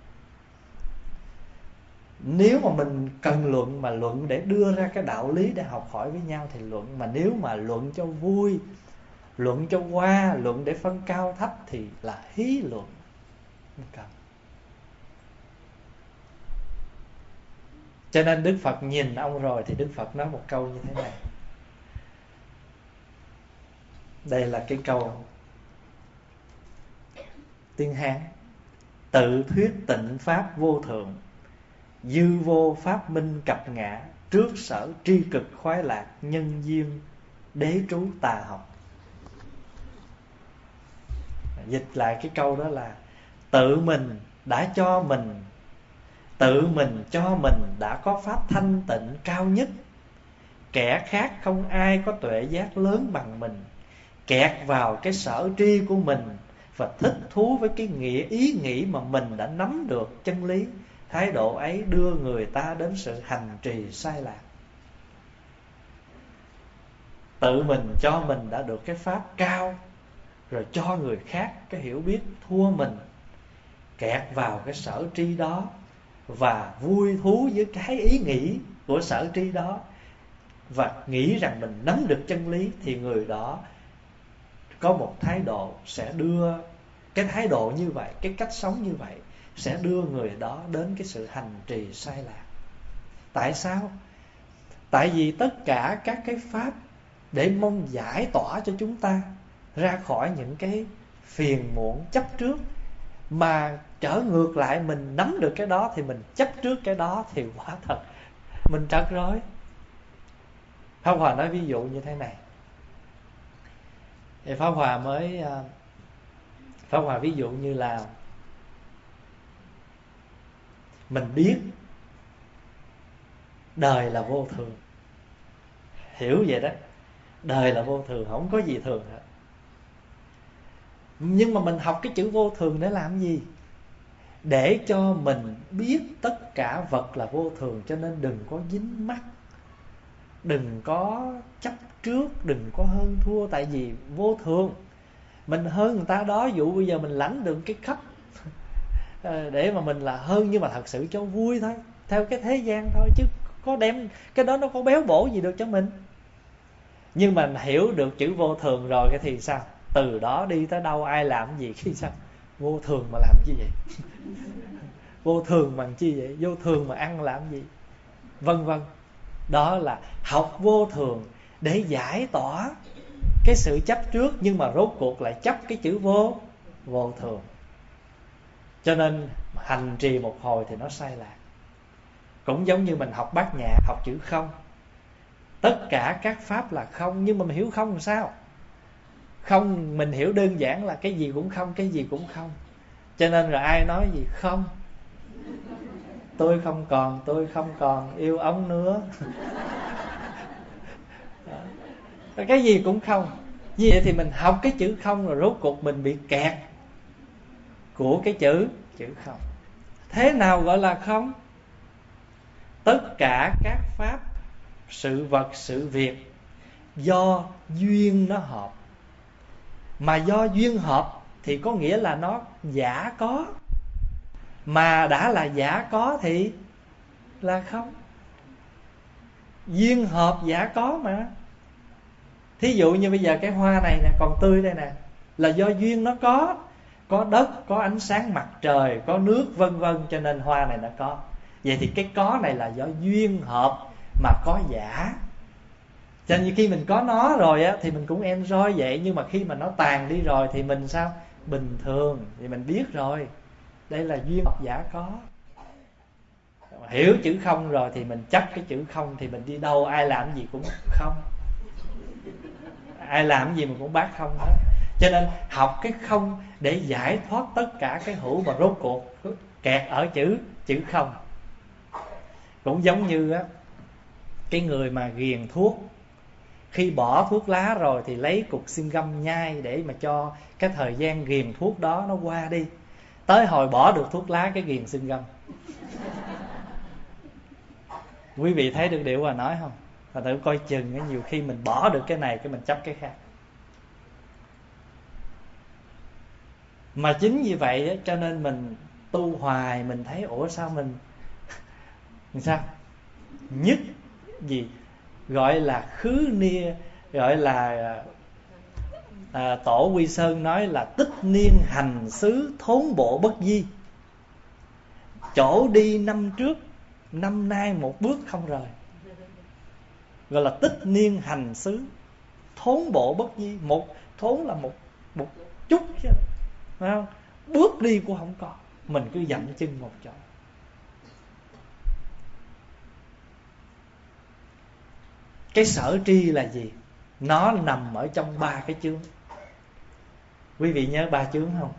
Nếu mà mình cần luận, mà luận để đưa ra cái đạo lý để học hỏi với nhau thì luận. Mà nếu mà luận cho vui, luận cho qua, luận để phân cao thấp thì là hí luận. Không cần. Cho nên Đức Phật nhìn ông rồi thì Đức Phật nói một câu như thế này. Đây là cái câu tiếng Hán: tự thuyết tịnh pháp vô thượng, dư vô pháp minh cập ngã, trước sở tri cực khoái lạc, nhân diêm đế trú tà học. Dịch lại cái câu đó là tự mình đã cho mình, tự mình cho mình đã có pháp thanh tịnh cao nhất. Kẻ khác không ai có tuệ giác lớn bằng mình, kẹt vào cái sở tri của mình và thích thú với cái ý nghĩ mà mình đã nắm được chân lý. Thái độ ấy đưa người ta đến sự hành trì sai lạc. Tự mình cho mình đã được cái pháp cao, rồi cho người khác cái hiểu biết thua mình, kẹt vào cái sở tri đó và vui thú với cái ý nghĩ của sở tri đó, và nghĩ rằng mình nắm được chân lý, thì người đó có một thái độ sẽ đưa, cái thái độ như vậy, cái cách sống như vậy sẽ đưa người đó đến cái sự hành trì sai lạc. Tại sao? Tại vì tất cả các cái pháp để mong giải tỏa cho chúng ta ra khỏi những cái phiền muộn chấp trước, mà trở ngược lại mình nắm được cái đó thì mình chấp trước cái đó, thì quả thật mình trật rồi. Pháp Hòa nói ví dụ như thế này. Thì Pháp Hòa ví dụ như là mình biết đời là vô thường, hiểu vậy đó, đời là vô thường, không có gì thường hết. Nhưng mà mình học cái chữ vô thường để làm gì? để cho mình biết tất cả vật là vô thường. Cho nên đừng có dính mắc, đừng có chấp trước, đừng có hơn thua. Tại vì vô thường, mình hơn người ta đó, dụ bây giờ mình lãnh được cái cấp để mà mình là hơn, nhưng mà thật sự cho vui thôi, theo cái thế gian thôi, chứ có đem cái đó nó có béo bổ gì được cho mình. Nhưng mà hiểu được chữ vô thường rồi cái thì sao? Từ đó đi tới đâu, ai làm gì khi sao? Vô thường mà làm chi vậy? Vô thường bằng chi vậy? Vô thường mà ăn làm gì? Vân vân. Đó là học vô thường để giải tỏa cái sự chấp trước, nhưng mà rốt cuộc lại chấp cái chữ vô thường. Cho nên hành trì một hồi thì nó sai lạc. Cũng giống như mình học bát nhã, học chữ không. Tất cả các pháp là không, nhưng mà mình hiểu không làm sao? Không mình hiểu đơn giản là cái gì cũng không, cái gì cũng không. Cho nên rồi ai nói gì không, tôi không còn yêu ông nữa. Cái gì cũng không. Như vậy thì mình học cái chữ không rồi rốt cuộc mình bị kẹt của cái chữ không. Thế nào gọi là không? Tất cả các pháp, sự vật, sự việc do duyên nó hợp. Mà do duyên hợp thì có nghĩa là nó giả có. Mà đã là giả có thì là không. Duyên hợp giả có mà. Thí dụ như bây giờ cái hoa này nè, còn tươi đây nè, là do duyên nó có đất, có ánh sáng mặt trời, có nước vân vân, cho nên hoa này nó có. Vậy thì cái có này là do duyên hợp mà có giả. Cho nên khi mình có nó rồi á thì mình cũng enjoy vậy. Nhưng mà khi mà nó tàn đi rồi thì mình sao? Bình thường. Thì mình biết rồi, đây là duyên hợp giả có. Hiểu chữ không rồi thì mình chấp cái chữ không, thì mình đi đâu ai làm gì cũng không, ai làm gì mà cũng bác không hết. Cho nên học cái không để giải thoát tất cả cái hữu, mà rốt cuộc kẹt ở chữ không. Cũng giống như á, cái người mà ghiền thuốc, khi bỏ thuốc lá rồi thì lấy cục xin găm nhai để mà cho cái thời gian ghiền thuốc đó nó qua đi. Tới hồi bỏ được thuốc lá cái ghiền xin găm. Quý vị thấy được điều mà nói không? Và tự coi chừng, nhiều khi mình bỏ được cái này cái mình chấp cái khác. Mà chính vì vậy cho nên mình tu hoài, mình thấy ủa sao mình sao? Nhất gì gọi là khứ nia, gọi là Tổ Quy Sơn nói là tích niên hành xứ thốn bộ bất di. Chỗ đi năm trước, năm nay một bước không rời. Gọi là tích niên hành xứ thốn bộ bất di. Một thốn là một chút chứ, phải không? Bước đi cũng không có, mình cứ dậm chân một chỗ. Cái sở tri là gì? Nó nằm ở trong ba cái chướng. Quý vị nhớ ba chướng không?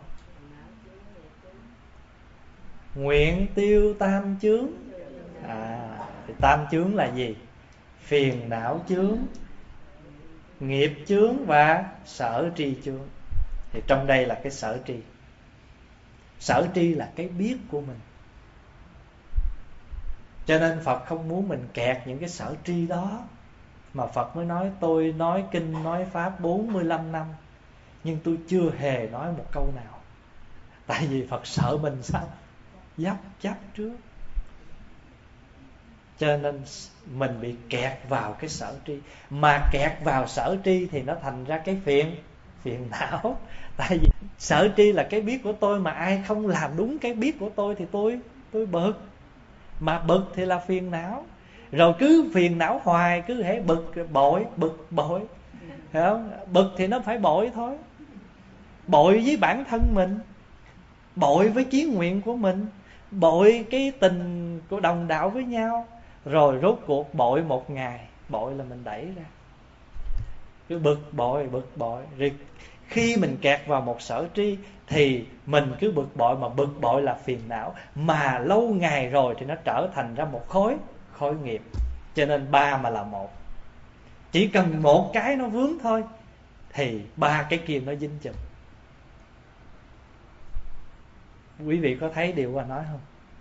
Nguyện tiêu tam chướng. Thì tam chướng là gì? Phiền não chướng, nghiệp chướng và sở tri chướng. Thì trong đây là cái sở tri. Sở tri là cái biết của mình. Cho nên Phật không muốn mình kẹt những cái sở tri đó. Mà Phật mới nói tôi nói kinh nói pháp 45 năm, nhưng tôi chưa hề nói một câu nào. Tại vì Phật sợ mình sao? Chấp trước. Cho nên mình bị kẹt vào cái sở tri. Mà kẹt vào sở tri thì nó thành ra cái phiền não. Tại vì sở tri là cái biết của tôi, mà ai không làm đúng cái biết của tôi thì tôi bực. Mà bực thì là phiền não. Rồi cứ phiền não hoài, cứ hễ bực bội. Hiểu không? Bực thì nó phải bội thôi. Bội với bản thân mình, bội với chí nguyện của mình, bội cái tình của đồng đạo với nhau. Rồi rốt cuộc bội một ngày, bội là mình đẩy ra. Cứ bực bội. Rồi khi mình kẹt vào một sở tri thì mình cứ bực bội, mà bực bội là phiền não. Mà lâu ngày rồi thì nó trở thành ra một khối nghiệp. Cho nên ba mà là một. Chỉ cần một cái nó vướng thôi thì ba cái kia nó dính chùm. Quý vị có thấy điều Hòa nói không?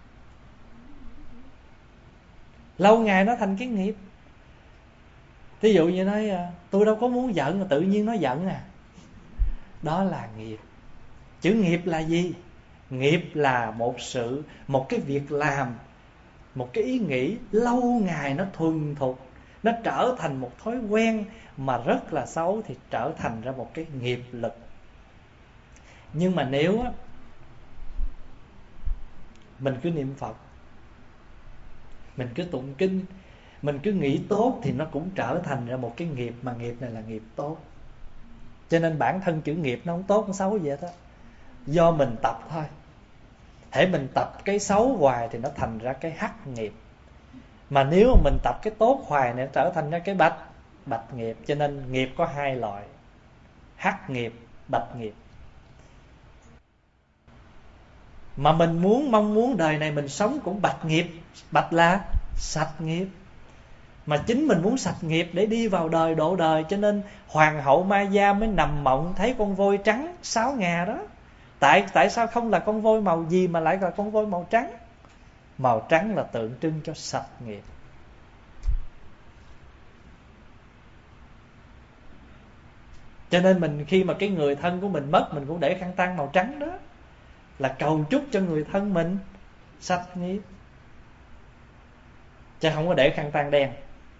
Lâu ngày nó thành cái nghiệp. Ví dụ như nói tôi đâu có muốn giận mà tự nhiên nó giận à. Đó là nghiệp. Chữ nghiệp là gì? Nghiệp là một cái việc làm, một cái ý nghĩ lâu ngày nó thuần thục, nó trở thành một thói quen mà rất là xấu, thì trở thành ra một cái nghiệp lực. Nhưng mà nếu mình cứ niệm Phật, mình cứ tụng kinh, mình cứ nghĩ tốt, thì nó cũng trở thành ra một cái nghiệp, mà nghiệp này là nghiệp tốt. Cho nên bản thân chữ nghiệp nó không tốt không xấu gì hết á, do mình tập thôi. Hễ mình tập cái xấu hoài thì nó thành ra cái hắc nghiệp. Mà nếu mà mình tập cái tốt hoài này, nó trở thành ra cái bạch nghiệp. Cho nên nghiệp có hai loại: hắc nghiệp, bạch nghiệp. Mà mình mong muốn đời này mình sống cũng bạch nghiệp. Bạch là sạch nghiệp. Mà chính mình muốn sạch nghiệp để đi vào đời, độ đời. Cho nên hoàng hậu Maya mới nằm mộng thấy con voi trắng 6 ngà đó. Tại sao không là con voi màu gì mà lại là con voi màu trắng? Màu trắng là tượng trưng cho sạch nghiệp. Cho nên mình khi mà cái người thân của mình mất, mình cũng để khăn tang màu trắng đó, là cầu chúc cho người thân mình sạch nghiệp. Chứ không có để khăn tang đen.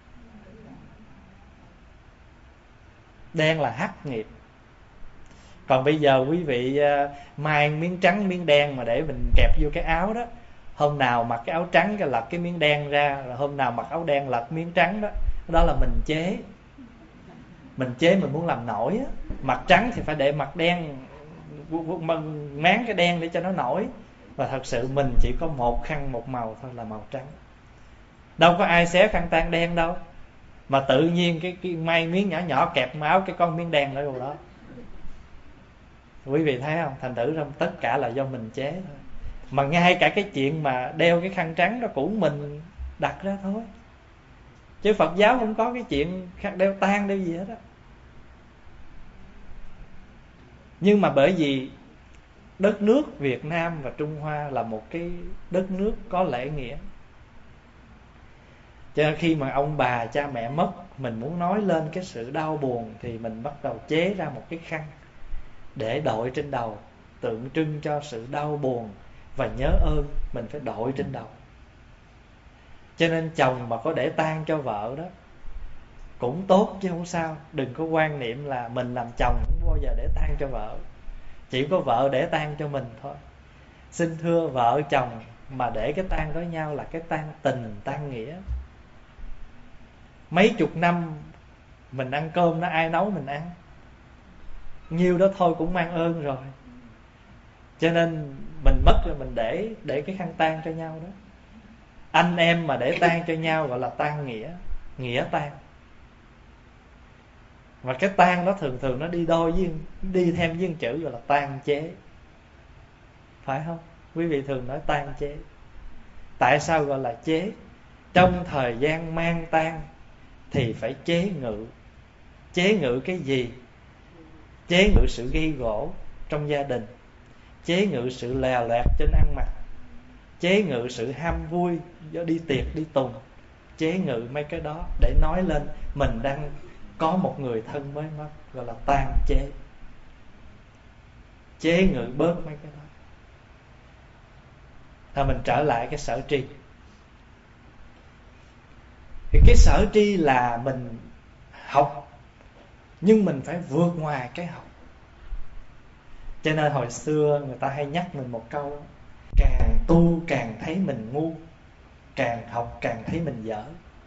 Đen là hắc nghiệp. Còn bây giờ quý vị mai miếng trắng miếng đen mà để mình kẹp vô cái áo đó, hôm nào mặc cái áo trắng cái lật cái miếng đen ra, rồi hôm nào mặc áo đen lật miếng trắng đó, đó là mình chế. Mình chế mình muốn làm nổi á. Mặt trắng thì phải để mặt đen, máng cái đen để cho nó nổi. Và thật sự mình chỉ có một khăn một màu thôi, là màu trắng. Đâu có ai xé khăn tang đen đâu, mà tự nhiên cái may miếng nhỏ nhỏ kẹp máu cái con miếng đen ở đó. Quý vị thấy không? Thành thử rằng tất cả là do mình chế thôi. Mà ngay cả cái chuyện mà đeo cái khăn trắng đó cũng mình đặt ra thôi. Chứ Phật giáo không có cái chuyện đeo tang đeo gì hết á. Nhưng mà bởi vì đất nước Việt Nam và Trung Hoa là một cái đất nước có lễ nghĩa, cho nên khi mà ông bà cha mẹ mất, mình muốn nói lên cái sự đau buồn thì mình bắt đầu chế ra một cái khăn để đội trên đầu, tượng trưng cho sự đau buồn và nhớ ơn, mình phải đội trên đầu. Cho nên chồng mà có để tang cho vợ đó cũng tốt chứ không sao. Đừng có quan niệm là mình làm chồng không bao giờ để tang cho vợ, chỉ có vợ để tang cho mình thôi. Xin thưa vợ chồng mà để cái tang với nhau là cái tang tình, tang nghĩa. Mấy chục năm mình ăn cơm đó ai nấu mình ăn, nhiêu đó thôi cũng mang ơn rồi. Cho nên mình mất rồi mình để cái khăn tang cho nhau đó. Anh em mà để tang cho nhau gọi là tang nghĩa, nghĩa tang. Và cái tang đó thường thường nó đi đôi với, đi thêm với chữ gọi là tang chế. Phải không? Quý vị thường nói tang chế. Tại sao gọi là chế? Trong thời gian mang tang thì phải chế ngự. Chế ngự cái gì? Chế ngự sự gây gổ trong gia đình, chế ngự sự lè loẹt trên ăn mặc, chế ngự sự ham vui do đi tiệc đi tùng, chế ngự mấy cái đó để nói lên mình đang có một người thân mới mất, gọi là tang chế. Chế ngự bớt mấy cái đó. Thôi mình trở lại cái sở tri. Thì cái sở tri là mình học, nhưng mình phải vượt ngoài cái học. Cho nên hồi xưa người ta hay nhắc mình một câu: càng tu càng thấy mình ngu, càng học càng thấy mình dở.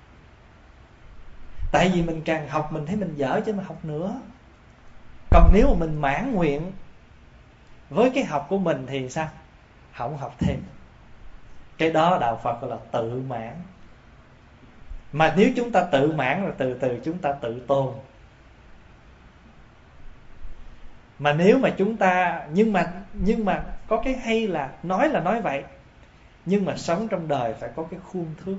Tại vì mình càng học mình thấy mình dở chứ mà học nữa. Còn nếu mà mình mãn nguyện với cái học của mình thì sao? Không học thêm. Cái đó đạo Phật gọi là tự mãn. Mà nếu chúng ta tự mãn rồi từ từ chúng ta tự tôn. Mà nếu mà chúng ta nhưng mà có cái hay là nói vậy, nhưng mà sống trong đời phải có cái khuôn thước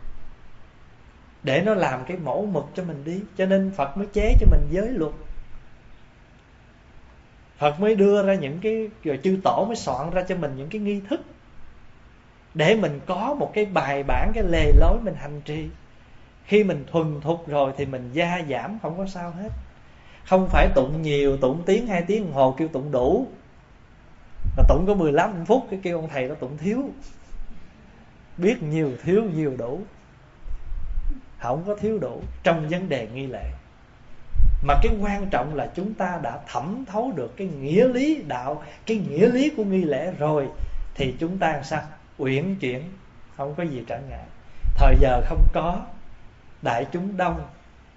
để nó làm cái mẫu mực cho mình đi. Cho nên Phật mới chế cho mình giới luật. Phật mới đưa ra những cái, rồi chư tổ mới soạn ra cho mình những cái nghi thức để mình có một cái bài bản, cái lề lối mình hành trì. Khi mình thuần thục rồi thì mình gia giảm không có sao hết. Không phải tụng nhiều, tụng tiếng 2 tiếng đồng hồ kêu tụng đủ, mà tụng có 15 phút cái kêu ông thầy đó tụng thiếu. Biết nhiều thiếu nhiều đủ, không có thiếu đủ trong vấn đề nghi lễ. Mà cái quan trọng là chúng ta đã thẩm thấu được cái nghĩa lý đạo, cái nghĩa lý của nghi lễ rồi thì chúng ta làm sao? Uyển chuyển, không có gì trở ngại. Thời giờ không có, đại chúng đông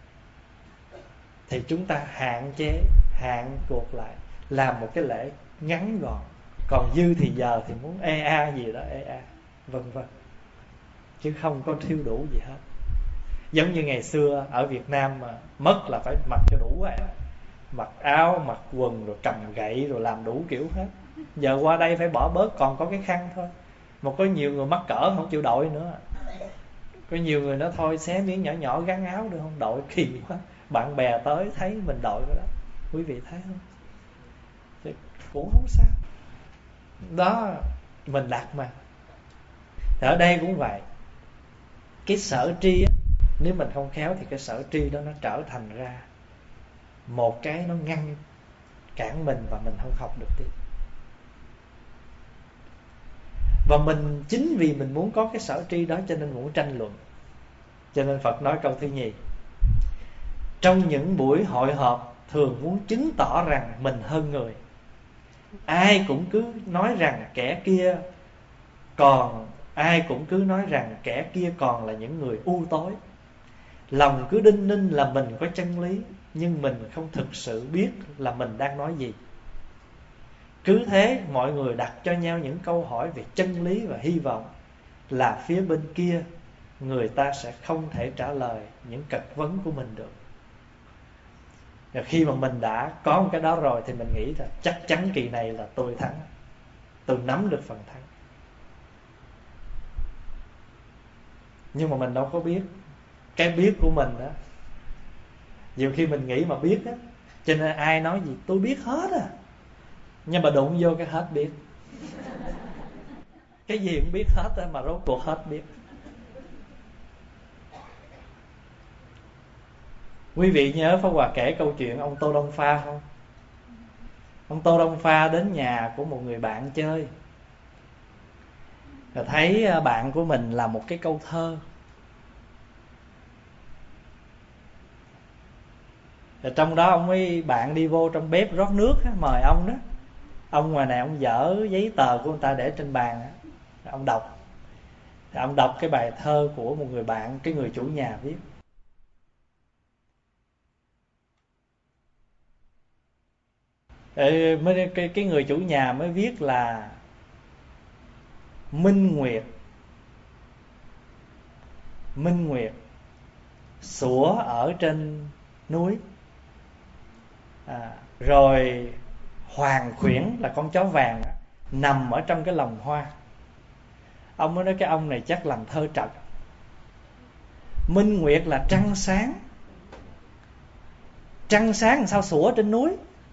thì chúng ta hạn chế, hạn cuộc lại, làm một cái lễ ngắn gọn. Còn dư thì giờ thì muốn gì đó vân vân, chứ không có thiếu đủ gì hết. Giống như ngày xưa ở Việt Nam mà mất là phải mặc cho đủ vậy, mặc áo, mặc quần, rồi cầm gậy, rồi làm đủ kiểu hết. Giờ qua đây phải bỏ bớt, còn có cái khăn thôi. Mà có nhiều người mắc cỡ không chịu đội nữa. Có nhiều người nói thôi xé miếng nhỏ nhỏ gắn áo được không, đội kỳ quá. Bạn bè tới thấy mình đội cái đó, quý vị thấy không? Chứ cũng không sao. Đó, mình đặt mà. Thì ở đây cũng vậy. Cái sở tri á, nếu mình không khéo thì cái sở tri đó nó trở thành ra một cái nó ngăn cản mình, và mình không học được tiếp. Và mình chính vì mình muốn có cái sở tri đó cho nên muốn tranh luận. Cho nên Phật nói câu thứ nhì: trong những buổi hội họp thường muốn chứng tỏ rằng mình hơn người, ai cũng cứ nói rằng kẻ kia còn, ai cũng cứ nói rằng kẻ kia còn là những người u tối. Lòng cứ đinh ninh là mình có chân lý, nhưng mình không thực sự biết là mình đang nói gì. Cứ thế mọi người đặt cho nhau những câu hỏi về chân lý và hy vọng là phía bên kia người ta sẽ không thể trả lời những cật vấn của mình được. Và khi mà mình đã có một cái đó rồi thì mình nghĩ là chắc chắn kỳ này là tôi thắng, tôi nắm được phần thắng. Nhưng mà mình đâu có biết. Cái biết của mình đó, nhiều khi mình nghĩ mà biết á, cho nên ai nói gì tôi biết hết à, nhưng mà đụng vô cái hết biết. Cái gì cũng biết hết á, mà rốt cuộc hết biết. Quý vị nhớ Pháp Hòa kể câu chuyện ông Tô Đông Pha không? Ông Tô Đông Pha đến nhà của một người bạn chơi, rồi thấy bạn của mình làm một cái câu thơ. Rồi trong đó ông với bạn đi vô trong bếp rót nước á, mời ông đó. Ông ngoài này ông dở giấy tờ của người ta để trên bàn á, ông đọc. Thì ông đọc cái bài thơ của một người bạn, cái người chủ nhà viết. Cái người chủ nhà mới viết là: Minh Nguyệt sủa ở trên núi, rồi Hoàng Khuyển là con chó vàng nằm ở trong cái lồng hoa. Ông mới nói cái ông này chắc làm thơ trật. Minh Nguyệt là trăng sáng, trăng sáng làm sao sủa trên núi?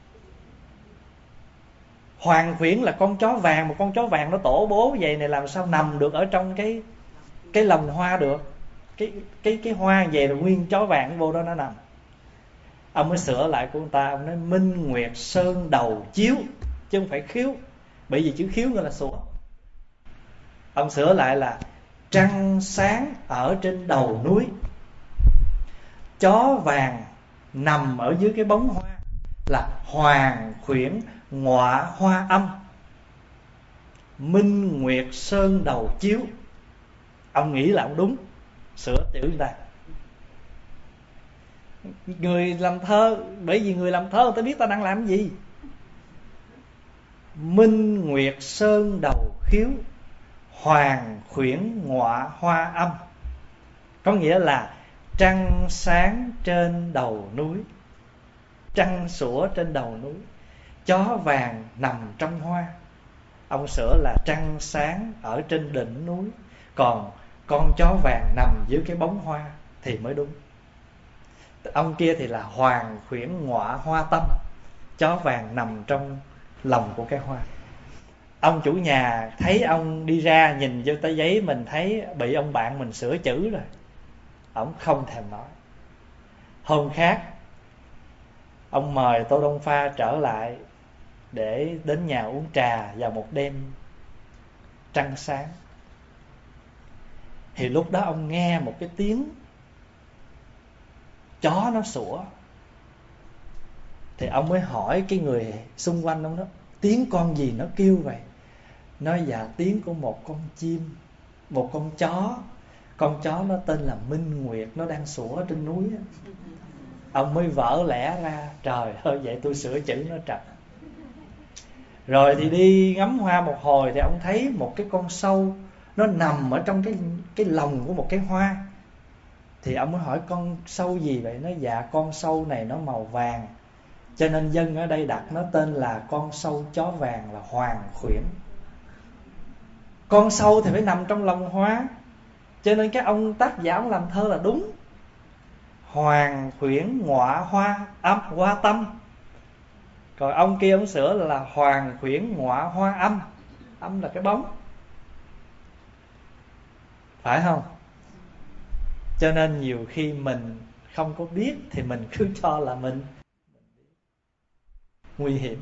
Hoàng Khuyển là con chó vàng, một con chó vàng nó tổ bố vậy này làm sao nằm được ở trong cái lồng hoa được? Cái hoa về rồi nguyên chó vàng vô đó nó nằm. Ông mới sửa lại của người ta, ông nói Minh Nguyệt sơn đầu chiếu, chứ không phải khiếu, bởi vì chữ khiếu nghĩa là sủa. Ông sửa lại là trăng sáng ở trên đầu núi, chó vàng nằm ở dưới cái bóng hoa, là Hoàng Khuyển ngọa hoa âm, Minh Nguyệt sơn đầu chiếu. Ông nghĩ là ông đúng, sửa chữ người ta. Người làm thơ, bởi vì người làm thơ người ta biết ta đang làm gì. Minh Nguyệt sơn đầu khiếu, Hoàng Khuyển ngọa hoa âm, có nghĩa là trăng sáng trên đầu núi, trăng sủa trên đầu núi, chó vàng nằm trong hoa. Ông sửa là trăng sáng ở trên đỉnh núi, còn con chó vàng nằm dưới cái bóng hoa thì mới đúng. Ông kia thì là Hoàng Khuyển ngọa hoa tâm, chó vàng nằm trong lòng của cái hoa. Ông chủ nhà thấy ông đi ra, nhìn vô tờ giấy mình thấy bị ông bạn mình sửa chữ rồi, ông không thèm nói. Hôm khác ông mời Tô Đông Pha trở lại để đến nhà uống trà vào một đêm trăng sáng. Thì lúc đó ông nghe một cái tiếng chó nó sủa. Thì ông mới hỏi cái người xung quanh ông đó, tiếng con gì nó kêu vậy? Nói dạ tiếng của một con chim, một con chó. Con chó nó tên là Minh Nguyệt, nó đang sủa trên núi á. Ông mới vỡ lẽ ra, trời ơi vậy tôi sửa chữ nó trật. Rồi thì đi ngắm hoa một hồi thì ông thấy một cái con sâu nó nằm ở trong cái lồng của một cái hoa. Thì ông mới hỏi con sâu gì vậy? Nó dạ con sâu này nó màu vàng, cho nên dân ở đây đặt nó tên là con sâu chó vàng, là Hoàng Khuyển. Con sâu thì phải nằm trong lồng hoa, cho nên cái ông tác giả ông làm thơ là đúng. Hoàng Khuyển ngọa hoa âm hoa tâm. Còn ông kia ông sửa là Hoàng Khuyển ngọa hoa âm. Âm là cái bóng, phải không? Cho nên nhiều khi mình không có biết thì mình cứ cho là mình nguy hiểm.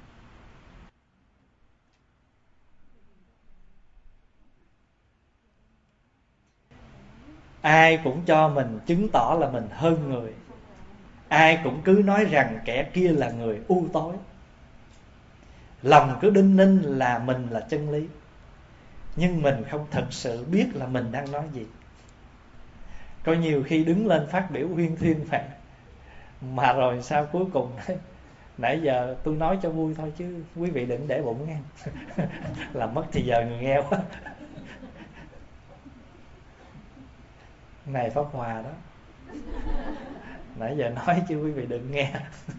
Ai cũng cho mình chứng tỏ là mình hơn người. Ai cũng cứ nói rằng kẻ kia là người u tối. Lòng cứ đinh ninh là mình là chân lý, nhưng mình không thật sự biết là mình đang nói gì. Có nhiều khi đứng lên phát biểu huyên thuyên vậy, mà rồi sao cuối cùng nãy giờ tôi nói cho vui thôi chứ quý vị đừng để bụng nghe. Làm mất thì giờ người nghe quá. Này Pháp Hòa đó, nãy giờ nói chứ quý vị đừng nghe.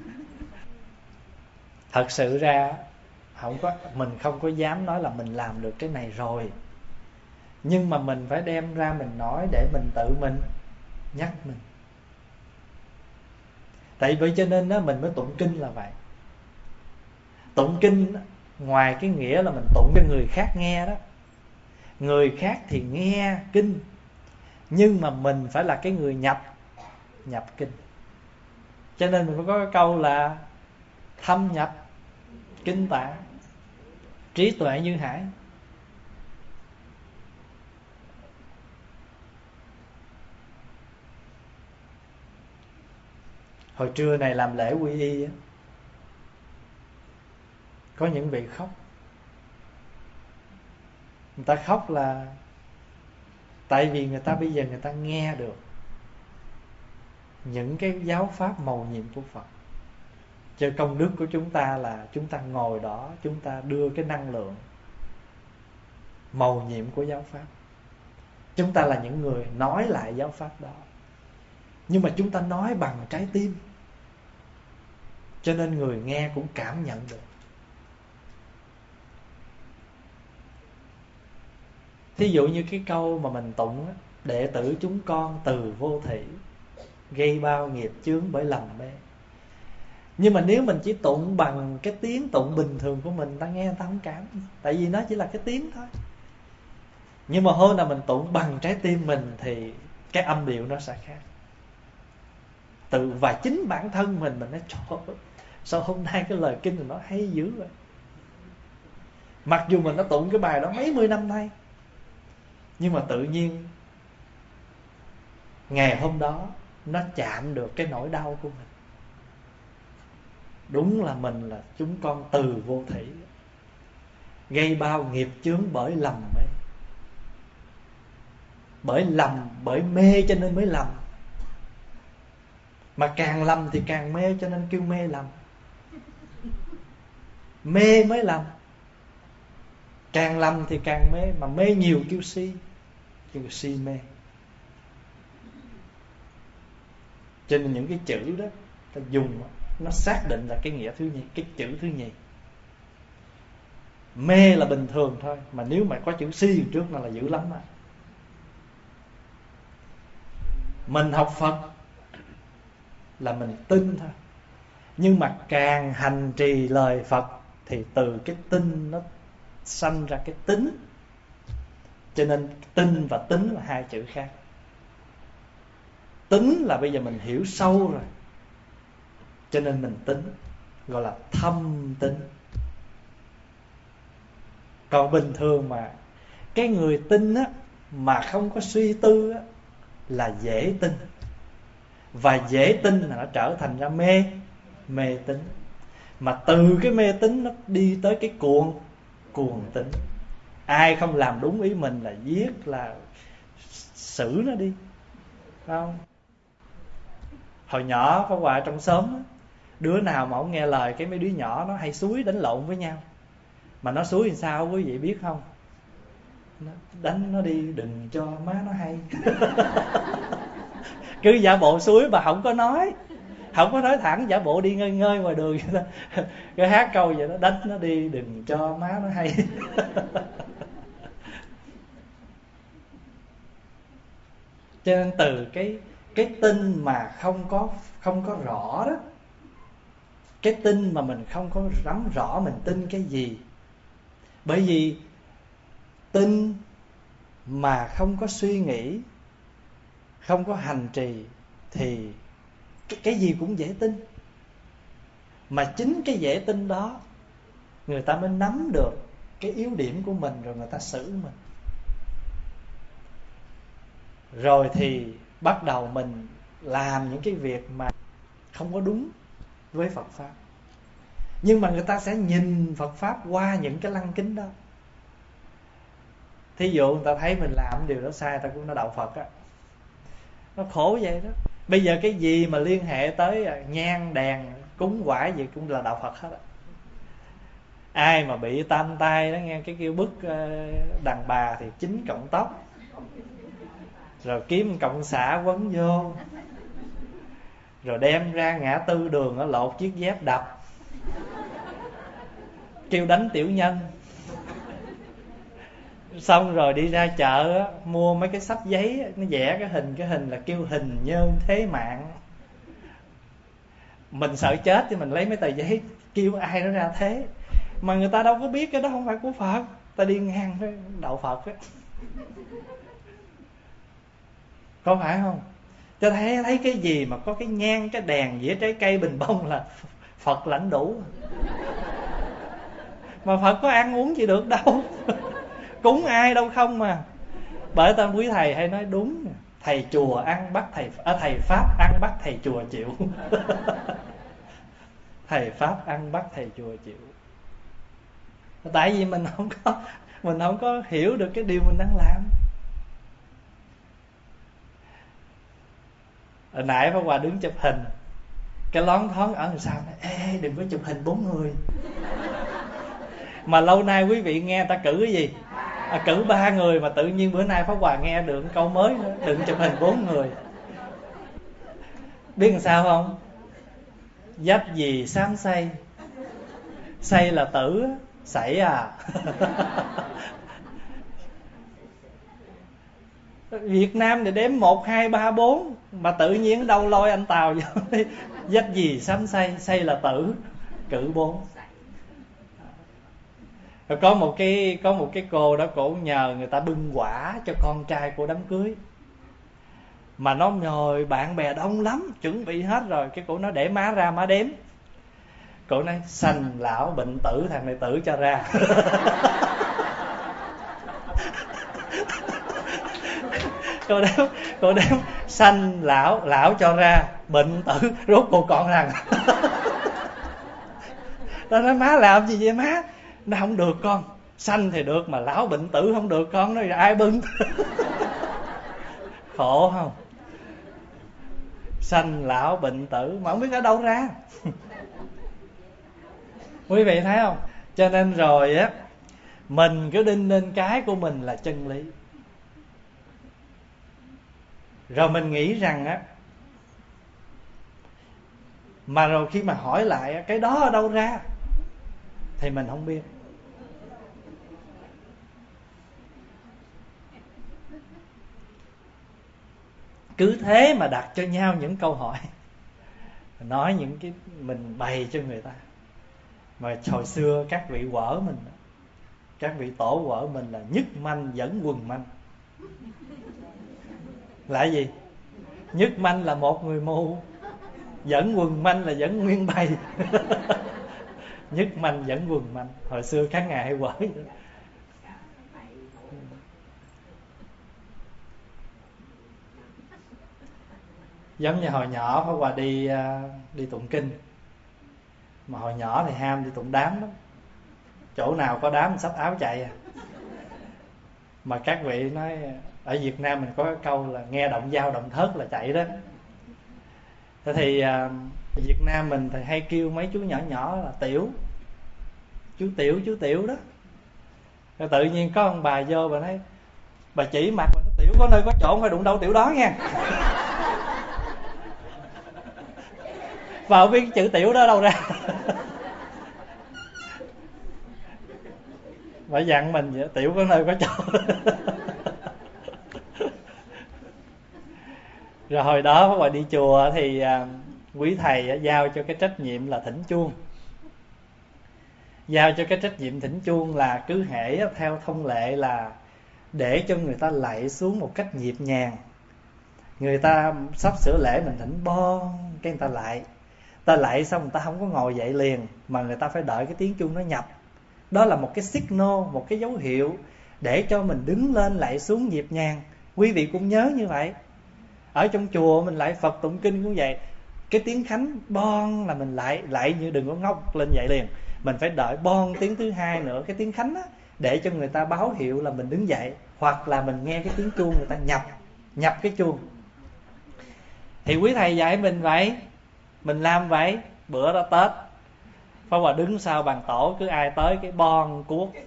Thật sự ra mình không có dám nói là mình làm được cái này rồi, nhưng mà mình phải đem ra mình nói để mình tự mình nhắc mình. Tại vì cho nên đó mình mới tụng kinh là vậy. Tụng kinh ngoài cái nghĩa là mình tụng cho người khác nghe đó, người khác thì nghe kinh, nhưng mà mình phải là cái người nhập kinh. Cho nên mình phải có cái câu là thâm nhập kinh tạng, trí tuệ như hải. Hồi trưa này làm lễ quy y á, có những vị khóc. Người ta khóc là tại vì người ta bây giờ người ta nghe được những cái giáo pháp mầu nhiệm của Phật. Cho công đức của chúng ta là chúng ta ngồi đó, chúng ta đưa cái năng lượng mầu nhiệm của giáo pháp. Chúng ta là những người nói lại giáo pháp đó, nhưng mà chúng ta nói bằng trái tim, cho nên người nghe cũng cảm nhận được. Thí dụ như cái câu mà mình tụng á, đệ tử chúng con từ vô thỉ, gây bao nghiệp chướng bởi lầm mê. Nhưng mà nếu mình chỉ tụng bằng cái tiếng tụng bình thường của mình, ta nghe người ta không cảm, tại vì nó chỉ là cái tiếng thôi. Nhưng mà hôm nào mình tụng bằng trái tim mình thì cái âm điệu nó sẽ khác. Và chính bản thân mình nói trời ơi, sao hôm nay cái lời kinh nó hay dữ vậy. Mặc dù mình đã tụng cái bài đó mấy mươi năm nay, nhưng mà tự nhiên ngày hôm đó nó chạm được cái nỗi đau của mình. Đúng là mình là chúng con từ vô thỉ, gây bao nghiệp chướng bởi lầm mê. Bởi lầm, bởi mê cho nên mới lầm. Mà càng lầm thì càng mê, cho nên kêu mê lầm. Mê mới lầm. Càng lầm thì càng mê, mà mê nhiều kêu si, kêu si mê. Cho nên những cái chữ đó ta dùng nó xác định là cái nghĩa thứ nhì, cái chữ thứ nhì. Mê là bình thường thôi, mà nếu mà có chữ si trước nó là dữ lắm á. Mình học Phật là mình tin thôi, Nhưng mà càng hành trì lời Phật thì từ cái tin nó sanh ra cái tính. Cho nên tin và tính là hai chữ khác. Tính là bây giờ mình hiểu sâu rồi, cho nên mình tính, gọi là thâm tính. Còn bình thường mà cái người tin á, mà không có suy tư á, là dễ tin. Và dễ tin là nó trở thành ra mê tín. Mà từ cái mê tín nó đi tới cái cuồng tín. Ai không làm đúng ý mình là giết, là xử nó đi, phải không? Hồi nhỏ Pháp Hòa trong xóm á, đứa nào mà không nghe lời cái mấy đứa nhỏ nó hay xúi đánh lộn với nhau. Mà nó xúi làm sao quý vị biết không? Nó đánh nó đi đừng cho má nó hay. Cứ giả bộ xúi mà không có nói, không có nói thẳng, giả bộ đi ngơi ngơi ngoài đường vậy đó. Cái hát câu vậy đó, đánh nó đi đừng cho má nó hay. Cho nên từ cái tin mà không có rõ đó, cái tin mà mình không có nắm rõ mình tin cái gì. Bởi vì tin mà không có suy nghĩ, không có hành trì thì cái gì cũng dễ tin. Mà chính cái dễ tin đó người ta mới nắm được cái yếu điểm của mình, rồi người ta xử mình. Rồi thì bắt đầu mình làm những cái việc mà không có đúng với Phật Pháp. Nhưng mà người ta sẽ nhìn Phật Pháp qua những cái lăng kính đó. Thí dụ người ta thấy mình làm điều đó sai, ta cũng nói đạo Phật á. Nó khổ vậy đó. Bây giờ cái gì mà liên hệ tới nhang đèn cúng quả gì cũng là đạo Phật hết á. Ai mà bị tam tai đó nghe, cái kêu bức đàn bà thì 9 cọng tóc, rồi kiếm cộng xả quấn vô, rồi đem ra ngã tư đường nó lột chiếc dép đập, kêu đánh tiểu nhân. Xong rồi đi ra chợ á, mua mấy cái sắp giấy, nó vẽ cái hình là kêu hình nhân thế mạng. Mình sợ chết thì mình lấy mấy tờ giấy kêu ai nó ra thế. Mà người ta đâu có biết cái đó không phải của Phật. Ta đi ngang với đạo Phật á, có phải không? Cho thấy cái gì mà có cái nhang, cái đèn, dĩa trái cây, bình bông là Phật lãnh đủ. Mà Phật có ăn uống gì được đâu. Cúng ai đâu không mà. Bởi ta quý thầy hay nói đúng, thầy chùa ăn bắt thầy Pháp ăn bắt thầy chùa chịu. Thầy Pháp ăn bắt thầy chùa chịu. Tại vì mình không có hiểu được cái điều mình đang làm. Hồi nãy Pháp Hòa đứng chụp hình, cái lón thoáng ở đằng sau này, ê đừng có chụp hình 4 người. Mà lâu nay quý vị nghe ta cử cái gì? Cử 3 người, mà tự nhiên bữa nay Pháp Hòa nghe được câu mới nữa, đừng chụp hình 4 người. Biết làm sao không? Dách gì xám xây, xây là tử, sảy à. Việt Nam thì đếm 1, 2, 3, 4, mà tự nhiên đâu lôi anh Tàu vô. Dách gì xám xây là tử, cử 4. Rồi có một cái cô đó, cổ nhờ người ta bưng quả cho con trai của đám cưới. Mà nó nhồi bạn bè đông lắm, chuẩn bị hết rồi, cái cổ nói để má ra má đếm. Cổ nói sanh lão bệnh tử, thằng này tử cho ra. Cô đếm sanh lão cho ra, bệnh tử rốt cuộc còn thằng. Nó nói má làm gì vậy má? Nó không được con, sanh thì được mà lão bệnh tử không được con. Nó nói ai bưng. Khổ không? Sanh lão bệnh tử mà không biết ở đâu ra. Quý vị thấy không? Cho nên rồi á, mình cứ đinh lên cái của mình là chân lý. Rồi mình nghĩ rằng á, mà rồi khi mà hỏi lại cái đó ở đâu ra thì mình không biết. Cứ thế mà đặt cho nhau những câu hỏi. nói những cái mình bày cho người ta. Mà hồi xưa các vị quở mình, các vị tổ quở mình là nhất manh dẫn quần manh. Là gì? Nhất manh là một người mù, dẫn quần manh là dẫn nguyên bầy. Nhất manh dẫn quần manh. Hồi xưa các ngài hay quở. Giống như hồi nhỏ Pháp Hòa đi tụng kinh. Mà hồi nhỏ thì ham đi tụng đám lắm. Chỗ nào có đám xách áo chạy à. Mà các vị nói ở Việt Nam mình có cái câu là nghe động dao động thớt là chạy đó. Thế thì Việt Nam mình thì hay kêu mấy chú nhỏ nhỏ là tiểu. Chú tiểu đó. Rồi tự nhiên có ông bà vô bà nói, bà chỉ mặt mà nó tiểu có nơi có chỗ, không phải đụng đâu tiểu đó nha. Và không biết cái chữ tiểu đó đâu ra. Bà dặn mình vậy, tiểu có nơi có chỗ. Rồi hồi đó Pháp Hòa đi chùa thì quý thầy giao cho cái trách nhiệm là thỉnh chuông. Giao cho cái trách nhiệm thỉnh chuông là cứ hễ theo thông lệ là để cho người ta lạy xuống một cách nhịp nhàng. Người ta sắp sửa lễ mình thỉnh bon, cái người ta lạy. Ta lạy xong người ta không có ngồi dậy liền, mà người ta phải đợi cái tiếng chuông nó nhập. Đó là một cái signal, một cái dấu hiệu để cho mình đứng lên lạy xuống nhịp nhàng. Quý vị cũng nhớ như vậy. Ở trong chùa mình lạy Phật tụng kinh cũng vậy. Cái tiếng khánh bon là mình lạy như đừng có ngóc lên dậy liền. Mình phải đợi bon tiếng thứ hai nữa, cái tiếng khánh á, để cho người ta báo hiệu là mình đứng dậy. Hoặc là mình nghe cái tiếng chuông người ta nhập cái chuông. Thì quý thầy dạy mình vậy, mình làm vậy. Bữa đó Tết Pháp Hòa đứng sau bàn tổ, cứ ai tới cái bon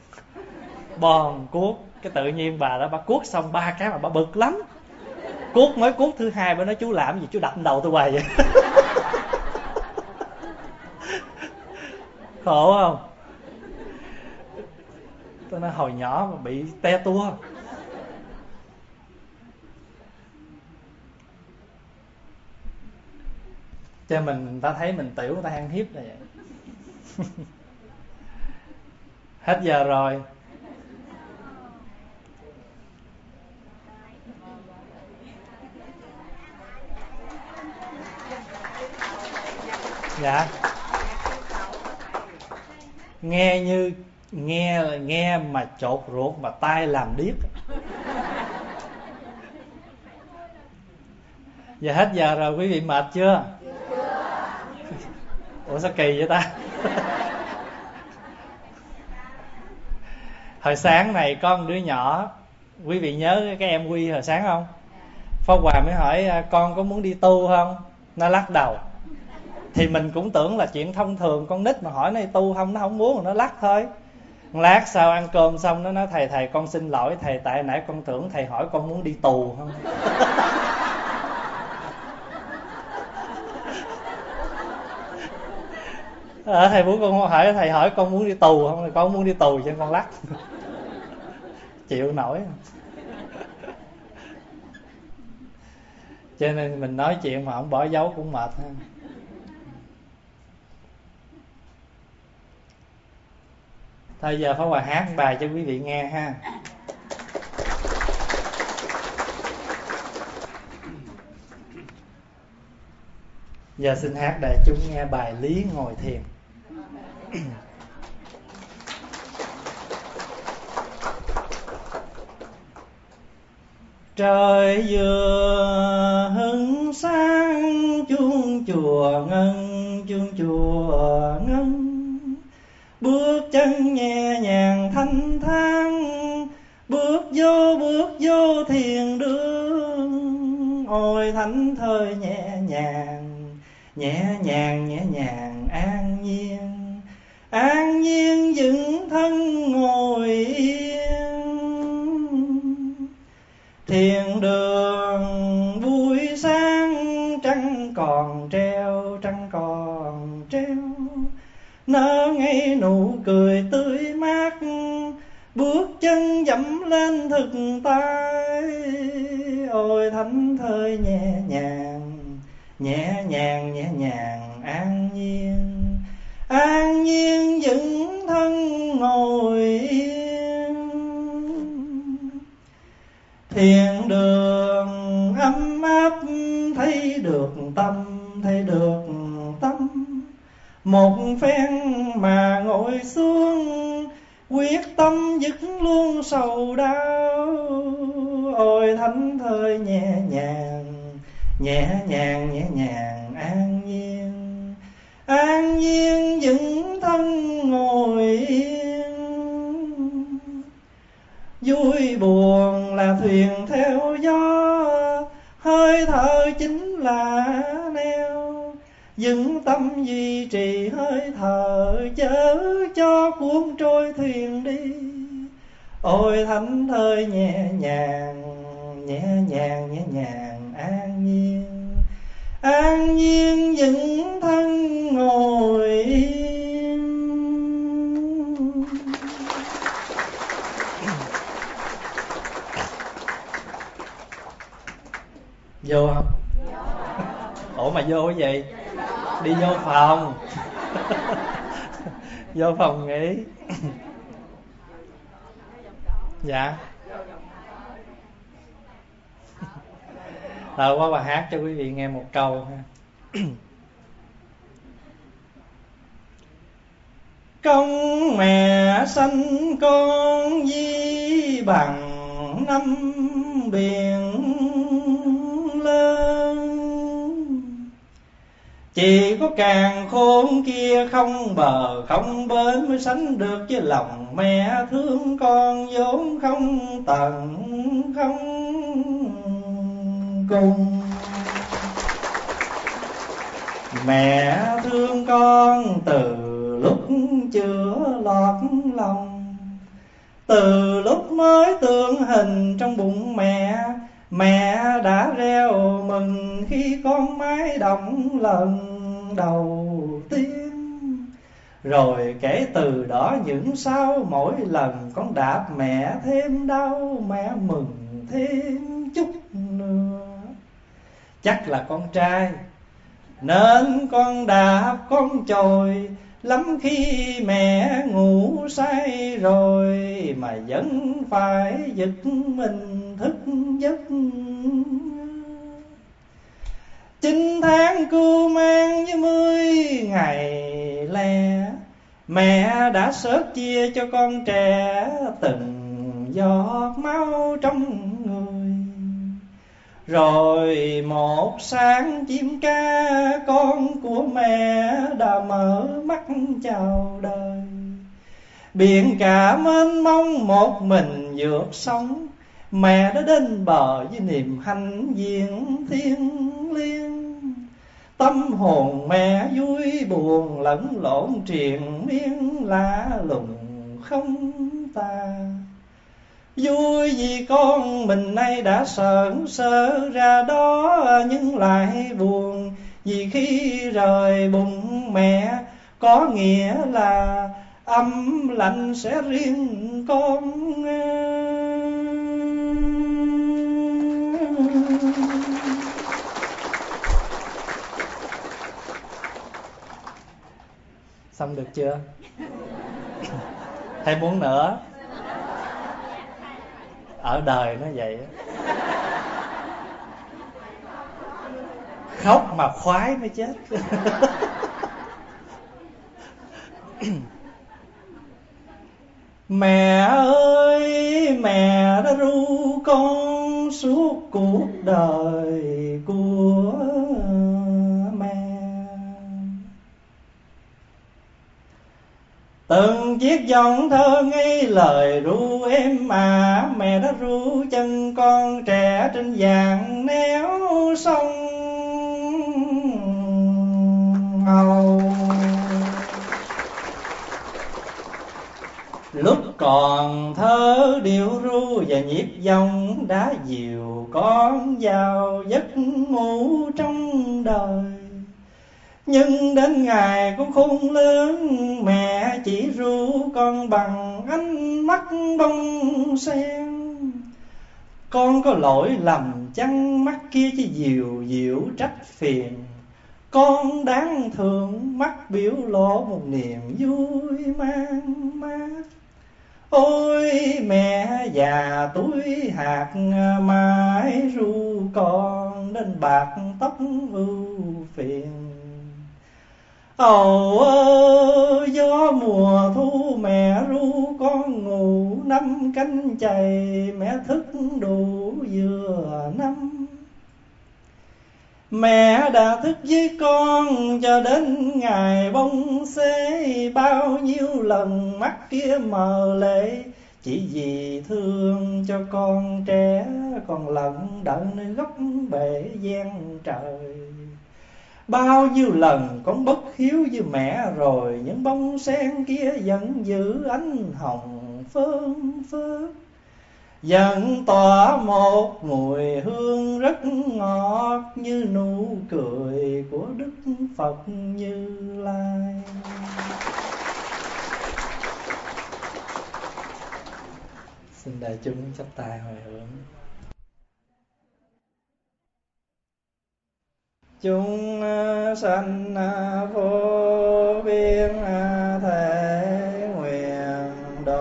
cuốc. Cái tự nhiên bà đó bà cuốc xong 3 cái mà bà bực lắm. Mới cuốc thứ hai bà nói chú làm gì, chú đập đầu tôi hoài vậy. Khổ không? Tôi nói hồi nhỏ mà bị te tua. Cho mình ta thấy mình tiểu, người ta ăn hiếp là vậy. Hết giờ rồi. Dạ. Nghe mà chột ruột mà tai làm điếc. Giờ hết giờ rồi, quý vị mệt chưa? Ủa sao kỳ vậy ta? Hồi sáng này có một đứa nhỏ, quý vị nhớ cái em Quy hồi sáng không? Pháp Hòa mới hỏi con có muốn đi tu không? Nó lắc đầu. Thì mình cũng tưởng là chuyện thông thường, con nít mà hỏi nó đi tu không, nó không muốn, nó lắc thôi. Lát sau ăn cơm xong nó nói thầy con xin lỗi thầy, tại nãy con tưởng thầy hỏi con muốn đi tù không. Thầy muốn con hỏi thầy hỏi con muốn đi tù không, con muốn đi tù cho con lắc. Chịu nổi. Cho nên mình nói chuyện mà không bỏ dấu cũng mệt ha. Thôi giờ Pháp Hòa hát bài cho quý vị nghe ha. Giờ xin hát đại chúng nghe bài Lý Ngồi Thiền. Trời vừa hứng sáng, chuông chùa ngân, bước chân nhẹ nhàng thanh thang, bước vô thiền đường. Ôi thảnh thơi nhẹ nhàng an nhiên vững thân ngồi yên. Thiền đường buổi sáng trăng còn treo, nở ngay nụ cười tươi mát, bước chân dẫm lên thực tại. Ôi thảnh thơi nhẹ nhàng an nhiên. An nhiên vững thân ngồi yên, thiền đường ấm áp thấy được tâm, thấy được tâm. Một phen mà ngồi xuống, quyết tâm dứt luôn sầu đau. Ôi thánh thơi nhẹ nhàng, nhẹ nhàng, nhẹ nhàng, an nhiên. An nhiên vững thân ngồi yên, vui buồn là thuyền theo gió, hơi thở chính là neo. Vững tâm duy trì hơi thở, chớ cho cuốn trôi thuyền đi. Ôi thánh thơi nhẹ nhàng, nhẹ nhàng, nhẹ nhàng, an nhiên. An nhiên vững thân ngồi yên. Vô không? Ủa mà vô cái gì? Đi vô phòng. Vô phòng nghỉ. Dạ. Rồi qua bà hát cho quý vị nghe một câu ha. Công mẹ sanh con di bằng năm biển lớn, chỉ có càng khôn kia không bờ không bến mới sánh được với lòng mẹ thương con vốn không tận không cùng. Mẹ thương con từ lúc chưa lọt lòng, từ lúc mới tượng hình trong bụng mẹ. Mẹ đã reo mừng khi con mái động lần đầu tiên. Rồi kể từ đó những sau mỗi lần con đạp mẹ thêm đau, mẹ mừng thêm chút nữa. Chắc là con trai nên con đạp con chồi, lắm khi mẹ ngủ say rồi mà vẫn phải giật mình thức giấc. 9 tháng cu mang với 10 ngày lẻ, mẹ đã xớt chia cho con trẻ từng giọt máu trong người. Rồi một sáng chim ca, con của mẹ đã mở mắt chào đời. Biển cả mênh mông một mình vượt sóng, mẹ đã đến bờ với niềm hạnh diện thiêng liêng. Tâm hồn mẹ vui buồn lẫn lộn triền miên lạ lùng không tà. Vui vì con mình nay đã sởn sơ ra đó, nhưng lại buồn vì khi rời bụng mẹ có nghĩa là âm lạnh sẽ riêng con. Xong được chưa? Hay muốn nữa? Ở đời nó vậy á, khóc mà khoái mới chết. Mẹ ơi, mẹ đã ru con suốt cuộc đời của mẹ. Từng chiếc dòng thơ ngây lời ru em à, mẹ đã ru chân con trẻ trên vàng néo sông Hầu. Lúc còn thơ điệu ru và nhịp dòng đã dìu con vào giấc ngủ trong đời. Nhưng đến ngày con khôn lớn, mẹ chỉ ru con bằng ánh mắt bông sen. Con có lỗi lầm chăng mắt kia chỉ dịu dịu trách phiền, con đáng thương, mắt biểu lộ một niềm vui man mát. Ôi mẹ già túi hạt mãi ru con, đến bạc tóc ưu phiền. Ồ ơi gió mùa thu mẹ ru con ngủ, năm cánh chày mẹ thức đủ vừa năm. Mẹ đã thức với con cho đến ngày bông xế, bao nhiêu lần mắt kia mờ lệ, chỉ vì thương cho con trẻ còn lận đận nơi góc bể gian trời. Bao nhiêu lần con bất hiếu với mẹ rồi, những bông sen kia vẫn giữ ánh hồng phơn phớt, vẫn tỏa một mùi hương rất ngọt như nụ cười của Đức Phật Như Lai. Xin đại chúng chắp tay hồi hướng. Chúng sanh vô biên thể nguyện độ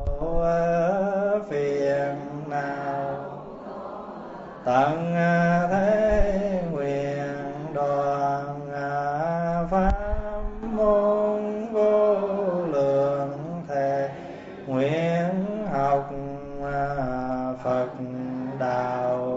phiền nào, tận thế nguyện đoàn pháp môn vô lượng thệ, nguyện học Phật đạo